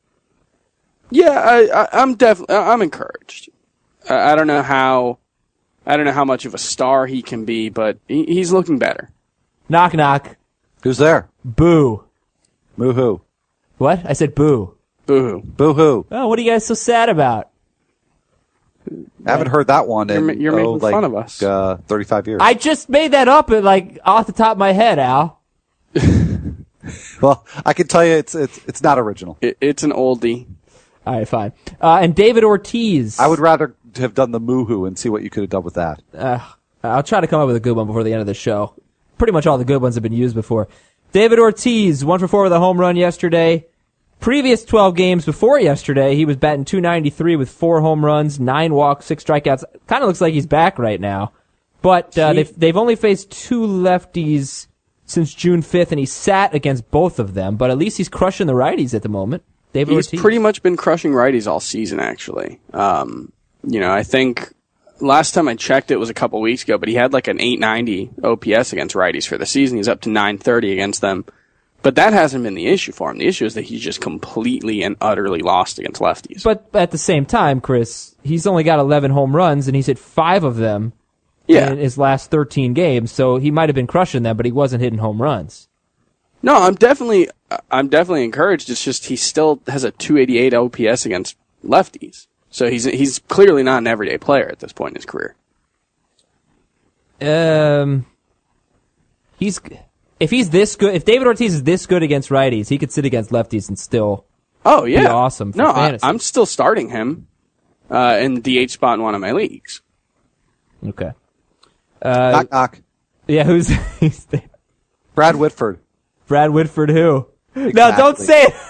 Yeah, I'm encouraged. I don't know how much of a star he can be, but he's looking better. Knock knock. Who's there? Boo. Moo-hoo. What? I said boo. Boo-hoo. Boo-hoo. Oh, what are you guys so sad about? I haven't heard that one in You're making fun of us. 35 years. I just made that up off the top of my head, Al. Well, I can tell you it's not original. It's an oldie. All right, fine. And David Ortiz. I would rather have done the moo-hoo and see what you could have done with that. I'll try to come up with a good one before the end of the show. Pretty much all the good ones have been used before. David Ortiz, 1 for 4 with a home run yesterday. Previous 12 games before yesterday, he was batting .293 with 4 home runs, 9 walks, 6 strikeouts. Kind of looks like he's back right now. But they've only faced 2 lefties since June 5th, and he sat against both of them. But at least he's crushing the righties at the moment. David He's Ortiz. pretty much been crushing righties all season, actually. I think last time I checked it was a couple weeks ago, but he had like an 890 OPS against righties for the season. He's up to 930 against them. But that hasn't been the issue for him. The issue is that he's just completely and utterly lost against lefties. But at the same time, Chris, he's only got 11 home runs, and he's hit 5 of them in his last 13 games. So he might have been crushing them, but he wasn't hitting home runs. No, I'm definitely encouraged. It's just he still has a 288 OPS against lefties. So he's clearly not an everyday player at this point in his career. If he's this good, if David Ortiz is this good against righties, he could sit against lefties and still be awesome for fantasy. I'm still starting him in the DH spot in one of my leagues. Okay. Knock, knock. Yeah, who's Brad Whitford. Brad Whitford who? Exactly. No, don't say it.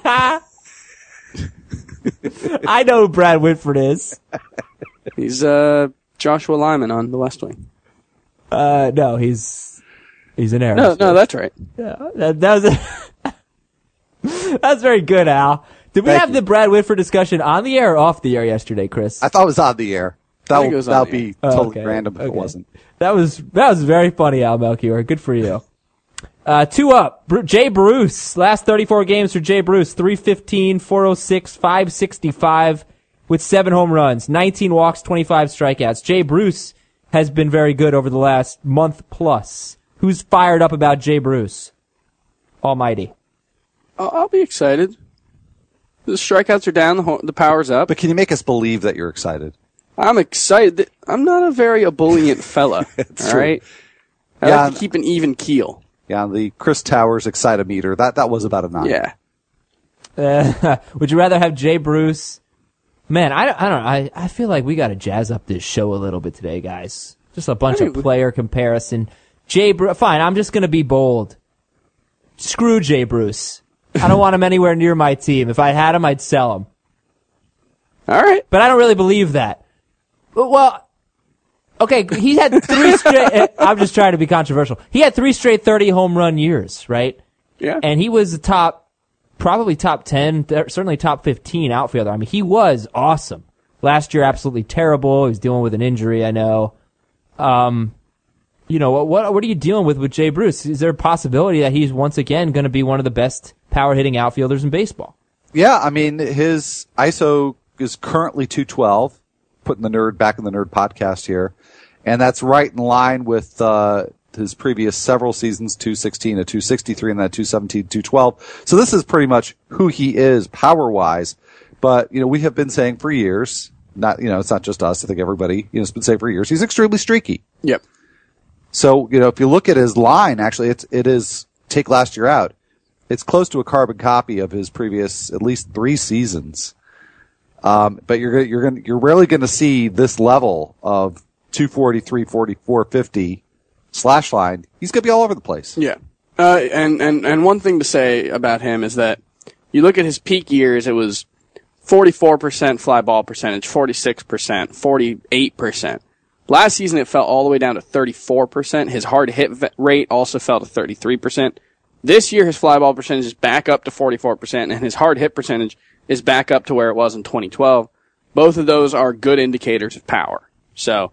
I know who Brad Whitford is. He's Joshua Lyman on The West Wing. No, he's in Arizona. No, that's right. Yeah, that was that's very good, Al. Did we have the Brad Whitford discussion on the air or off the air yesterday, Chris? I thought it was on the air. That would be totally okay. random if it wasn't. That was very funny, Al Melchior. Good for you. 2 up. Jay Bruce. Last 34 games for Jay Bruce. 315, 406, 565 with 7 home runs, 19 walks, 25 strikeouts. Jay Bruce has been very good over the last month plus. Who's fired up about Jay Bruce? Almighty. I'll be excited. The strikeouts are down, the power's up. But can you make us believe that you're excited? I'm excited. I'm not a very ebullient fella. All right? I like to keep an even keel. Yeah, the Chris Towers excitometer, that was about a 9. Yeah. Would you rather have Jay Bruce? Man, I don't know. I feel like we got to jazz up this show a little bit today, guys. Just a bunch of player comparison. Jay Bruce, fine, I'm just going to be bold. Screw Jay Bruce. I don't want him anywhere near my team. If I had him, I'd sell him. All right. But I don't really believe that. Well, okay, he had 3 straight, I'm just trying to be controversial. He had 3 straight 30 home run years, right? Yeah. And he was probably top 10, certainly top 15 outfielder. I mean, he was awesome. Last year, absolutely terrible. He was dealing with an injury, I know. What are you dealing with Jay Bruce? Is there a possibility that he's once again going to be one of the best power hitting outfielders in baseball? Yeah, I mean, his ISO is currently 212, putting the nerd back in the nerd podcast here. And that's right in line with his previous several seasons, 216, a 263, and that 217, 212. So this is pretty much who he is power-wise. But, we have been saying for years, it's not just us, I think everybody, has been saying for years, he's extremely streaky. Yep. So, if you look at his line, actually, it is, take last year out, it's close to a carbon copy of his previous at least 3 seasons. But you're rarely going to see this level of 240, 340, 450 slash line. He's going to be all over the place. Yeah. And one thing to say about him is that you look at his peak years, it was 44% fly ball percentage, 46%, 48%. Last season, it fell all the way down to 34%. His hard hit rate also fell to 33%. This year, his fly ball percentage is back up to 44%, and his hard hit percentage is back up to where it was in 2012. Both of those are good indicators of power. So,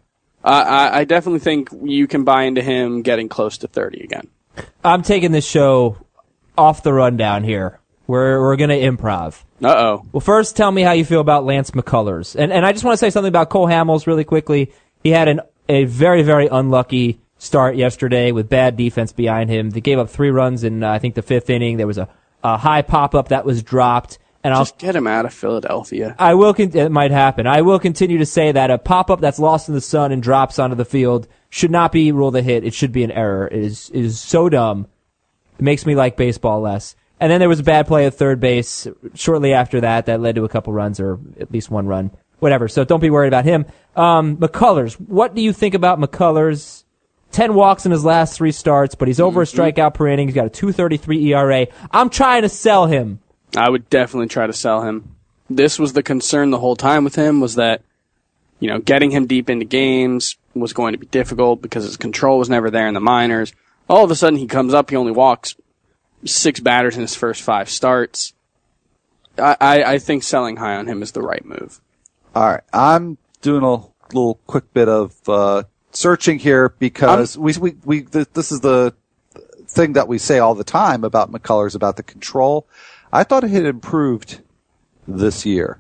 I definitely think you can buy into him getting close to 30 again. I'm taking this show off the rundown here. We're going to improv. Uh-oh. Well, first, tell me how you feel about Lance McCullers. And I just want to say something about Cole Hamels really quickly. He had a very, very unlucky start yesterday with bad defense behind him. They gave up 3 runs in, I think, the 5th inning. There was a high pop-up that was dropped. And Just get him out of Philadelphia. It might happen. I will continue to say that a pop-up that's lost in the sun and drops onto the field should not be ruled a hit. It should be an error. It is so dumb. It makes me like baseball less. And then there was a bad play at third base shortly after that led to a couple runs, or at least 1 run. Whatever. So don't be worried about him. McCullers. What do you think about McCullers? 10 walks in his last 3 starts, but he's over a strikeout per inning. He's got a 2.33 ERA. I'm trying to sell him. I would definitely try to sell him. This was the concern the whole time with him, was that, getting him deep into games was going to be difficult because his control was never there in the minors. All of a sudden he comes up, he only walks 6 batters in his first 5 starts. I think selling high on him is the right move. All right. I'm doing a little quick bit of searching here because this is the thing that we say all the time about McCullers, about the control. I thought it had improved this year.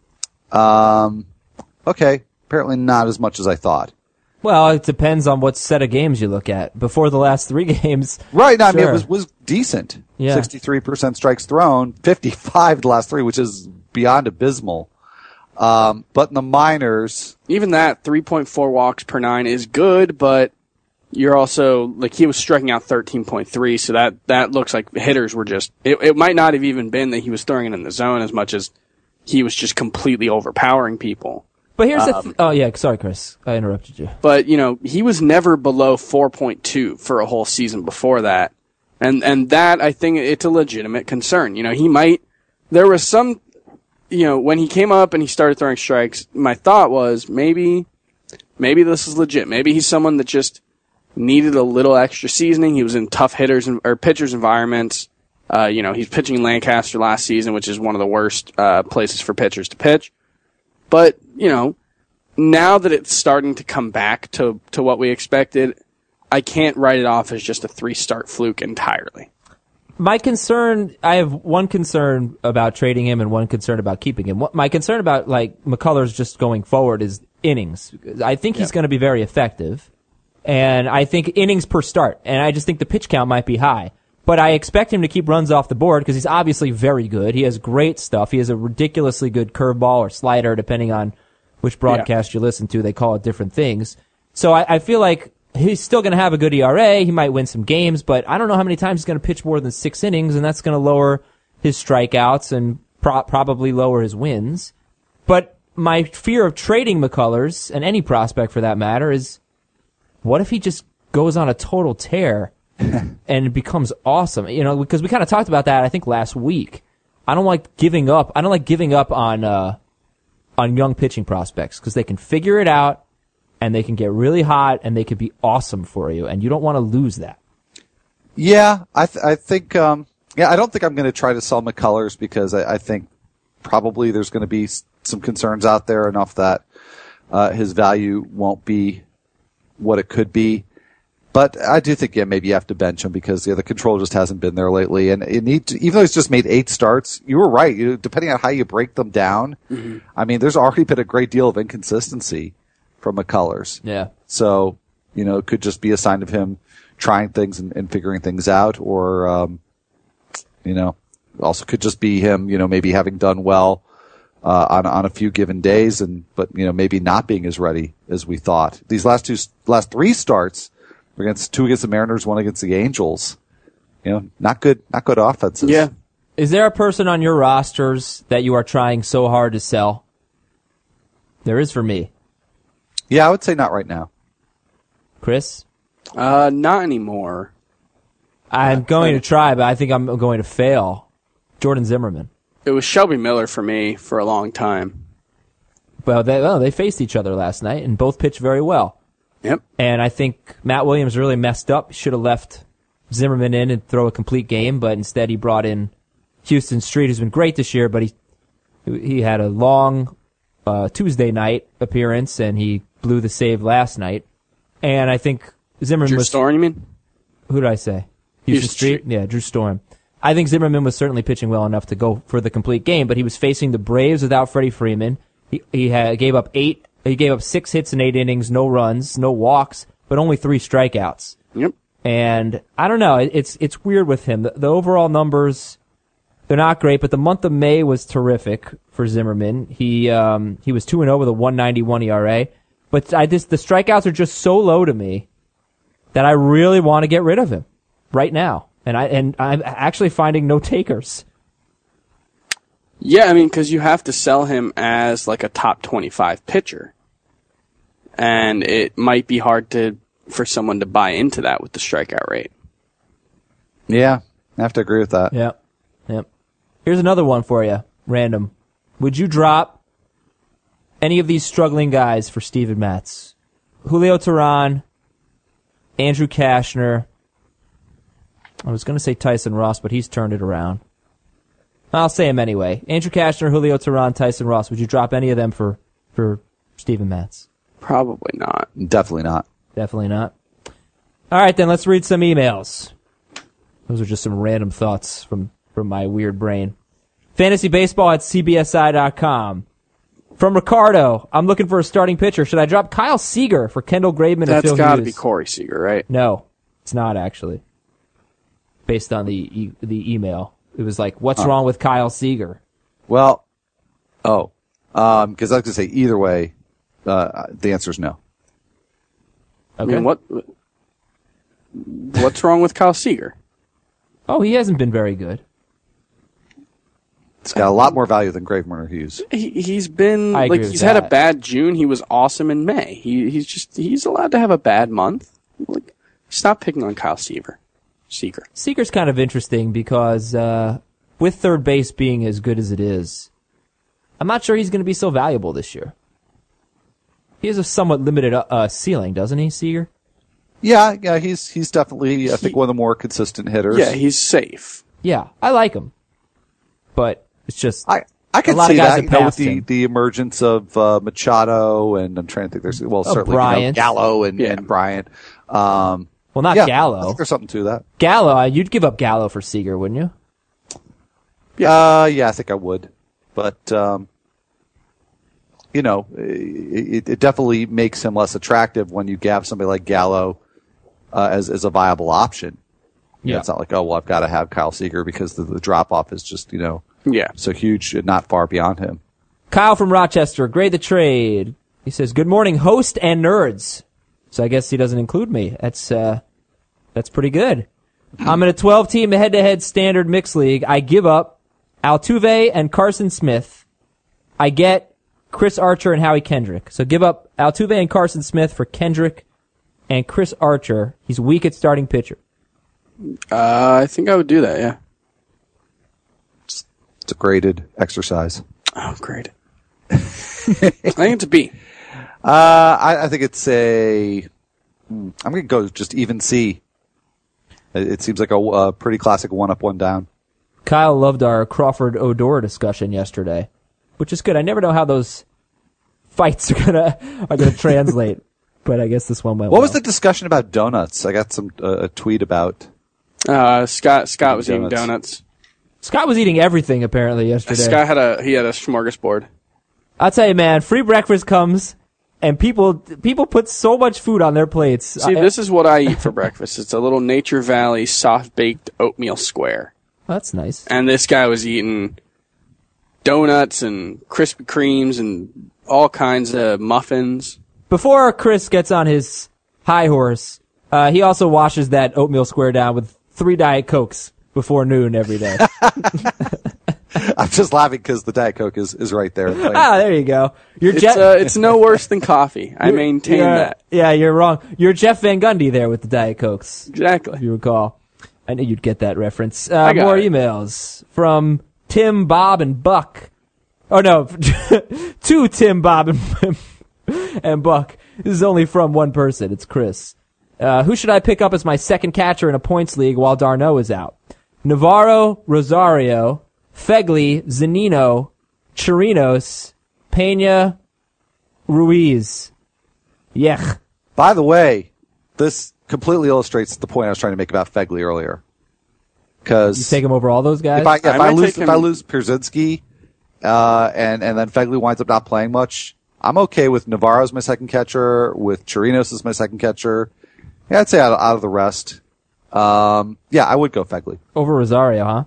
Okay, apparently not as much as I thought. Well, it depends on what set of games you look at. Before the last 3 games, right? No, sure. I mean, it was decent. Yeah. 63% strikes thrown, 55 the last 3, which is beyond abysmal. But in the minors, even that 3.4 walks per 9 is good, but you're also, he was striking out 13.3, so that looks like hitters were just, it might not have even been that he was throwing it in the zone as much as he was just completely overpowering people. But here's oh yeah, sorry Chris, I interrupted you. But, he was never below 4.2 for a whole season before that. And that, I think it's a legitimate concern. There was some, when he came up and he started throwing strikes, my thought was maybe this is legit. Maybe he's someone that just needed a little extra seasoning. He was in tough pitchers environments. He's pitching in Lancaster last season, which is one of the worst places for pitchers to pitch. But, now that it's starting to come back to what we expected, I can't write it off as just a 3-start fluke entirely. I have one concern about trading him and one concern about keeping him. My concern about, McCullers just going forward is innings. I think he's going to be very effective. And I think innings per start. And I just think the pitch count might be high. But I expect him to keep runs off the board because he's obviously very good. He has great stuff. He has a ridiculously good curveball or slider, depending on which broadcast you listen to. They call it different things. So I feel like he's still going to have a good ERA. He might win some games, but I don't know how many times he's going to pitch more than 6 innings, and that's going to lower his strikeouts and probably lower his wins. But my fear of trading McCullers, and any prospect for that matter, is what if he just goes on a total tear and becomes awesome? Because we kind of talked about that, I think, last week. I don't like giving up on young pitching prospects because they can figure it out and they can get really hot and they could be awesome for you, and you don't want to lose that. Yeah, I think I don't think I'm going to try to sell McCullers because I think probably there's going to be some concerns out there enough that his value won't be what it could be. But I do think, maybe you have to bench him because the control just hasn't been there lately. And even though he's just made 8 starts, you were right. Depending on how you break them down, I mean, there's already been a great deal of inconsistency from McCullers. Yeah. So, it could just be a sign of him trying things and figuring things out, or, also could just be him, maybe having done well on a few given days, but maybe not being as ready as we thought. These last 3 starts, against 2 against the Mariners, 1 against the Angels, not good offenses. Yeah. Is there a person on your rosters that you are trying so hard to sell? There is for me. Yeah, I would say not right now. Chris? Not anymore. I'm going to try, but I think I'm going to fail. Jordan Zimmerman. It was Shelby Miller for me for a long time. Well, they faced each other last night and both pitched very well. Yep. And I think Matt Williams really messed up. Should have left Zimmerman in and throw a complete game, but instead he brought in Houston Street, who's been great this year, but he had a long Tuesday night appearance, and he blew the save last night. And I think Zimmerman Drew Storm, you mean? Who did I say? Houston Street? Yeah, Drew Storm. I think Zimmerman was certainly pitching well enough to go for the complete game, but he was facing the Braves without Freddie Freeman. He gave up 6 hits in 8 innings, no runs, no walks, but only 3 strikeouts. Yep. And I don't know, it's weird with him. The overall numbers, they're not great, but the month of May was terrific for Zimmerman. He was 2-0 with a 1.91 ERA, but the strikeouts are just so low to me that I really want to get rid of him right now. And I'm actually finding no takers. Yeah, I mean, because you have to sell him as like a top 25 pitcher. And it might be hard for someone to buy into that with the strikeout rate. Yeah, I have to agree with that. Yep. Here's another one for you, random. Would you drop any of these struggling guys for Steven Matz? Julio Teheran, Andrew Cashner. I was going to say Tyson Ross, but he's turned it around. I'll say him anyway. Andrew Cashner, Julio Teheran, Tyson Ross. Would you drop any of them for Steven Matz? Probably not. Definitely not. Definitely not. All right, then let's read some emails. Those are just some random thoughts from my weird brain. FantasyBaseball@CBSI.com. From Ricardo, I'm looking for a starting pitcher. Should I drop Kyle Seager for Kendall Graveman and Phil Hughes? That's got to be Corey Seager, right? No, it's not actually. Based on the email, it was like, "What's wrong with Kyle Seager?" Well, because I was going to say either way, the answer is no. Okay. I mean, what's wrong with Kyle Seager? Oh, he hasn't been very good. It's got a lot more value than Graveman or Hughes. He's been I agree like with he's had a that. bad June. He was awesome in May. He's allowed to have a bad month. Like, stop picking on Kyle Seager. Seager's kind of interesting because with third base being as good as it is, I'm not sure he's going to be so valuable this year. He has a somewhat limited ceiling, doesn't he, Seager? Yeah, he's definitely, I think, one of the more consistent hitters. Yeah, he's safe. Yeah, I like him, but it's just I a can lot see of guys that, have passed with him. the emergence of Machado, and I'm trying to think. There's certainly Bryant. Gallo and Bryant. Well, not I Gallo. think there's something to that. Gallo, you'd give up Gallo for Seager, wouldn't you? Yeah, I think I would, but it definitely makes him less attractive when you have somebody like Gallo as a viable option. Yeah. It's not like, oh, well, I've got to have Kyle Seager because the drop off is just so huge and not far beyond him. Kyle from Rochester, grade the trade. He says, "Good morning, host and nerds." So I guess he doesn't include me. That's pretty good. I'm in a 12-team head-to-head standard mixed league. I give up Altuve and Carson Smith. I get Chris Archer and Howie Kendrick. So give up Altuve and Carson Smith for Kendrick and Chris Archer. He's weak at starting pitcher. I think I would do that. Yeah. It's a graded exercise. Oh, great. I think it's a B. I think it's I'm going to go just even C. It seems like a pretty classic one up, one down. Kyle loved our Crawford Odor discussion yesterday, which is good. I never know how those fights are gonna translate, but I guess this one went well. What was the discussion about donuts? I got a tweet about Scott was eating donuts. Scott was eating everything apparently yesterday. Scott had a smorgasbord. I'll tell you, man, free breakfast comes, and people put so much food on their plates. See, this is what I eat for breakfast. It's a little Nature Valley soft-baked oatmeal square. That's nice. And this guy was eating donuts and Krispy Kremes and all kinds of muffins. Before Chris gets on his high horse, he also washes that oatmeal square down with 3 Diet Cokes before noon every day. I'm just laughing because the Diet Coke is right there. There you go. It's no worse than coffee. I maintain that. Yeah, you're wrong. You're Jeff Van Gundy there with the Diet Cokes. Exactly. If you recall. I knew you'd get that reference. I got more it. emails from Tim, Bob, and Buck. Oh, no. To Tim, Bob, and Buck. This is only from one person. It's Chris. Who should I pick up as my second catcher in a points league while Darno is out? Navarro, Rosario, Fegley, Zanino, Chirinos, Pena, Ruiz. Yeah. By the way, this completely illustrates the point I was trying to make about Fegley earlier. Because You take him over all those guys? if I lose Pierzynski, and then Fegley winds up not playing much, I'm okay with Navarro as my second catcher, with Chirinos as my second catcher. Yeah, I'd say out of the rest. Yeah, I would go Fegley. Over Rosario, huh?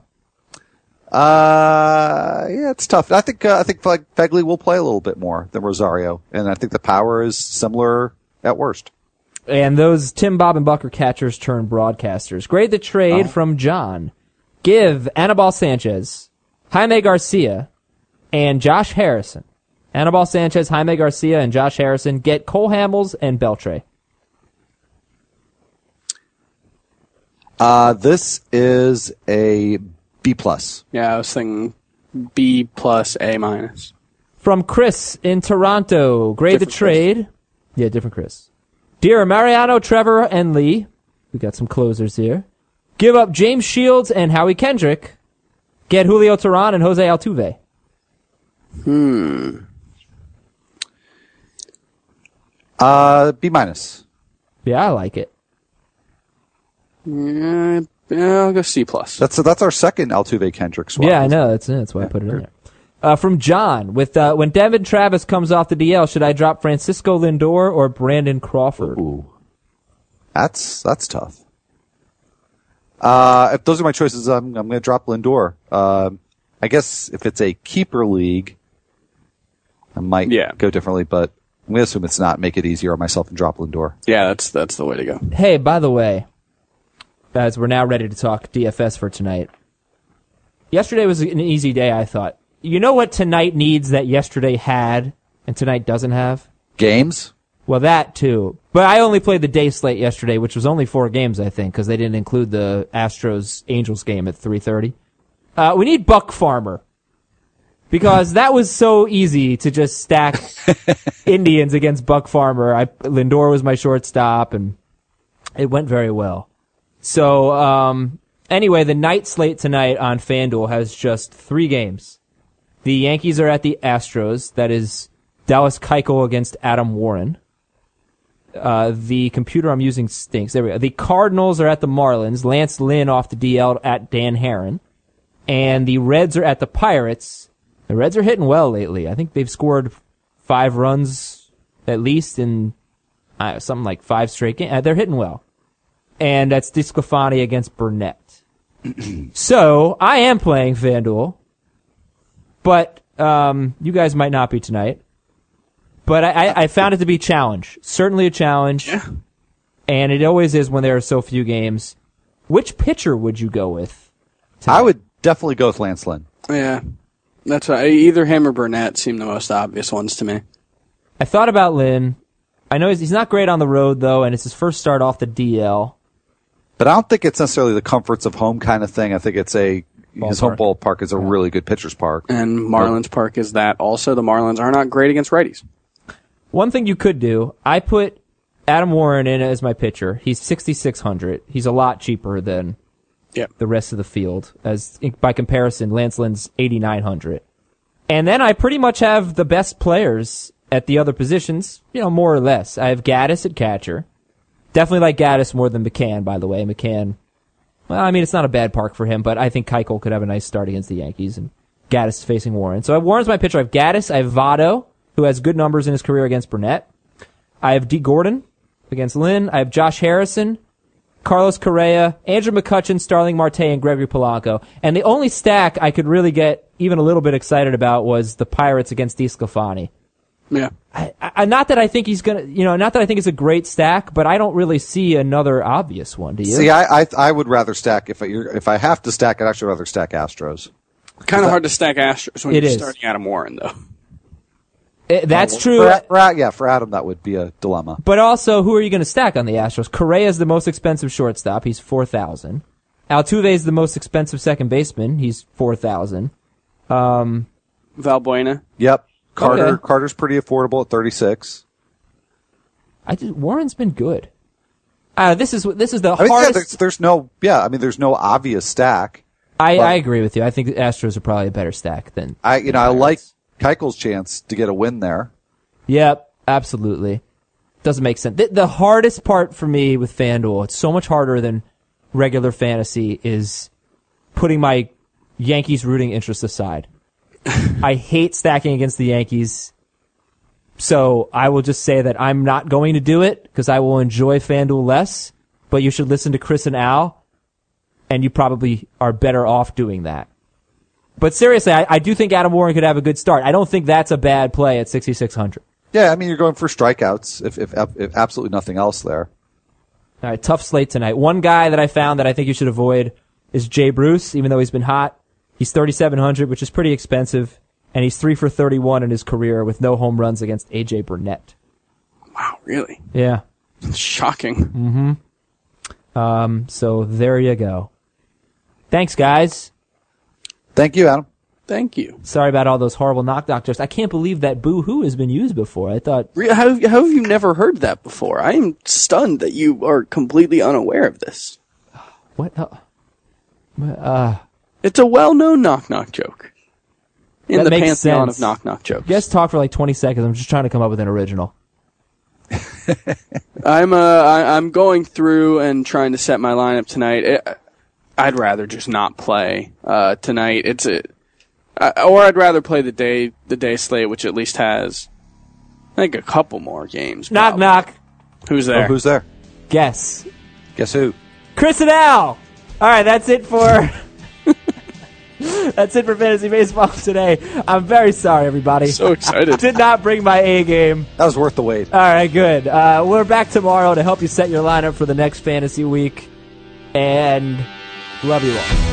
Yeah, it's tough. I think Fegley will play a little bit more than Rosario, and I think the power is similar at worst. And those Tim, Bob, and Buck are catchers turned broadcasters. Grade the trade from John. Give Anibal Sanchez, Jaime Garcia, and Josh Harrison. Anibal Sanchez, Jaime Garcia, and Josh Harrison. Get Cole Hamels and Beltre. This is a B+. Yeah, I was thinking B+, A-. From Chris in Toronto. Grade the trade. Yeah, different Chris. Dear Mariano, Trevor, and Lee. We got some closers here. Give up James Shields and Howie Kendrick. Get Julio Teheran and Jose Altuve. B-. Yeah, I like it. Yeah, I'll go C+. That's our second Altuve Kendrick swap. Yeah, I know. That's why I put it in there. From John, with when Devin Travis comes off the DL, should I drop Francisco Lindor or Brandon Crawford? Ooh. That's tough. If those are my choices, I'm going to drop Lindor. I guess if it's a keeper league, I might go differently, but I'm going to assume it's not. Make it easier on myself and drop Lindor. Yeah, that's the way to go. Hey, by the way, as we're now ready to talk DFS for tonight, yesterday was an easy day, I thought. You know what tonight needs that yesterday had and tonight doesn't have? Games? Well, that too. But I only played the day slate yesterday, which was only 4 games, I think, because they didn't include the Astros-Angels game at 3:30. We need Buck Farmer. Because that was so easy to just stack Indians against Buck Farmer. Lindor was my shortstop, and it went very well. So, anyway, the night slate tonight on FanDuel has just 3 games. The Yankees are at the Astros. That is Dallas Keuchel against Adam Warren. The computer I'm using stinks. There we go. The Cardinals are at the Marlins. Lance Lynn off the DL at Dan Herron. And the Reds are at the Pirates. The Reds are hitting well lately. I think they've scored 5 runs at least in something like 5 straight games. They're hitting well. And that's DeSclafani against Burnett. So, I am playing FanDuel. But you guys might not be tonight. But I found it to be a challenge. Certainly a challenge. Yeah. And it always is when there are so few games. Which pitcher would you go with tonight? I would definitely go with Lance Lynn. Yeah. That's right. Either him or Burnett seem the most obvious ones to me. I thought about Lynn. I know he's not great on the road, though, and it's his first start off the DL. But I don't think it's necessarily the comforts of home kind of thing. I think it's his home ballpark is a really good pitcher's park. And Marlins Park is that also. The Marlins are not great against righties. One thing you could do, I put Adam Warren in as my pitcher. He's 6,600. He's a lot cheaper than the rest of the field. As by comparison, Lance Lynn's 8,900. And then I pretty much have the best players at the other positions, more or less. I have Gaddis at catcher. Definitely like Gaddis more than McCann, by the way. McCann, well, I mean, it's not a bad park for him, but I think Keuchel could have a nice start against the Yankees, and Gaddis facing Warren. So Warren's my pitcher. I have Gaddis. I have Votto, who has good numbers in his career against Burnett. I have D. Gordon against Lynn. I have Josh Harrison, Carlos Correa, Andrew McCutchen, Starling Marte, and Gregory Polanco. And the only stack I could really get even a little bit excited about was the Pirates against DeSclafani. Yeah. Not that I think he's gonna, not that I think it's a great stack, but I don't really see another obvious one. Do you? See, I would rather stack if I have to stack, I'd actually rather stack Astros. Kind of hard to stack Astros when you're starting Adam Warren, though. That's true. For Adam, that would be a dilemma. But also, who are you going to stack on the Astros? Correa is the most expensive shortstop. He's $4,000. Altuve is the most expensive second baseman. He's $4,000. Valbuena. Yep. Carter's pretty affordable at 36. Warren's been good. This is the hardest. There's no obvious stack. I agree with you. I think the Astros are probably a better stack than. I like Keuchel's chance to get a win there. Yep, absolutely. Doesn't make sense. The hardest part for me with FanDuel, it's so much harder than regular fantasy, is putting my Yankees rooting interests aside. I hate stacking against the Yankees, so I will just say that I'm not going to do it because I will enjoy FanDuel less, but you should listen to Chris and Al, and you probably are better off doing that. But seriously, I do think Adam Warren could have a good start. I don't think that's a bad play at 6,600. Yeah, I mean, you're going for strikeouts, if absolutely nothing else there. All right, tough slate tonight. One guy that I found that I think you should avoid is Jay Bruce, even though he's been hot. He's 3,700, which is pretty expensive, and he's 3 for 31 in his career with no home runs against A.J. Burnett. Wow, really? Yeah. Shocking. So there you go. Thanks, guys. Thank you, Adam. Thank you. Sorry about all those horrible knock-knock jokes. I can't believe that boo-hoo has been used before. I thought... How have you never heard that before? I am stunned that you are completely unaware of this. What? It's a well-known knock-knock joke. In That the makes pantheon sense. of knock-knock jokes. You guys talk for like 20 seconds. I'm just trying to come up with an original. I'm going through and trying to set my lineup tonight. I'd rather just not play tonight. Or I'd rather play the day slate, which at least has, I think, a couple more games. Knock, knock. Who's there? Oh, who's there? Guess. Guess who? Chris and Al. All right, that's it for that's it for Fantasy Baseball today. I'm very sorry, everybody. So excited. Did not bring my A game. That was worth the wait. All right, good. We're back tomorrow to help you set your lineup for the next fantasy week, and love you all.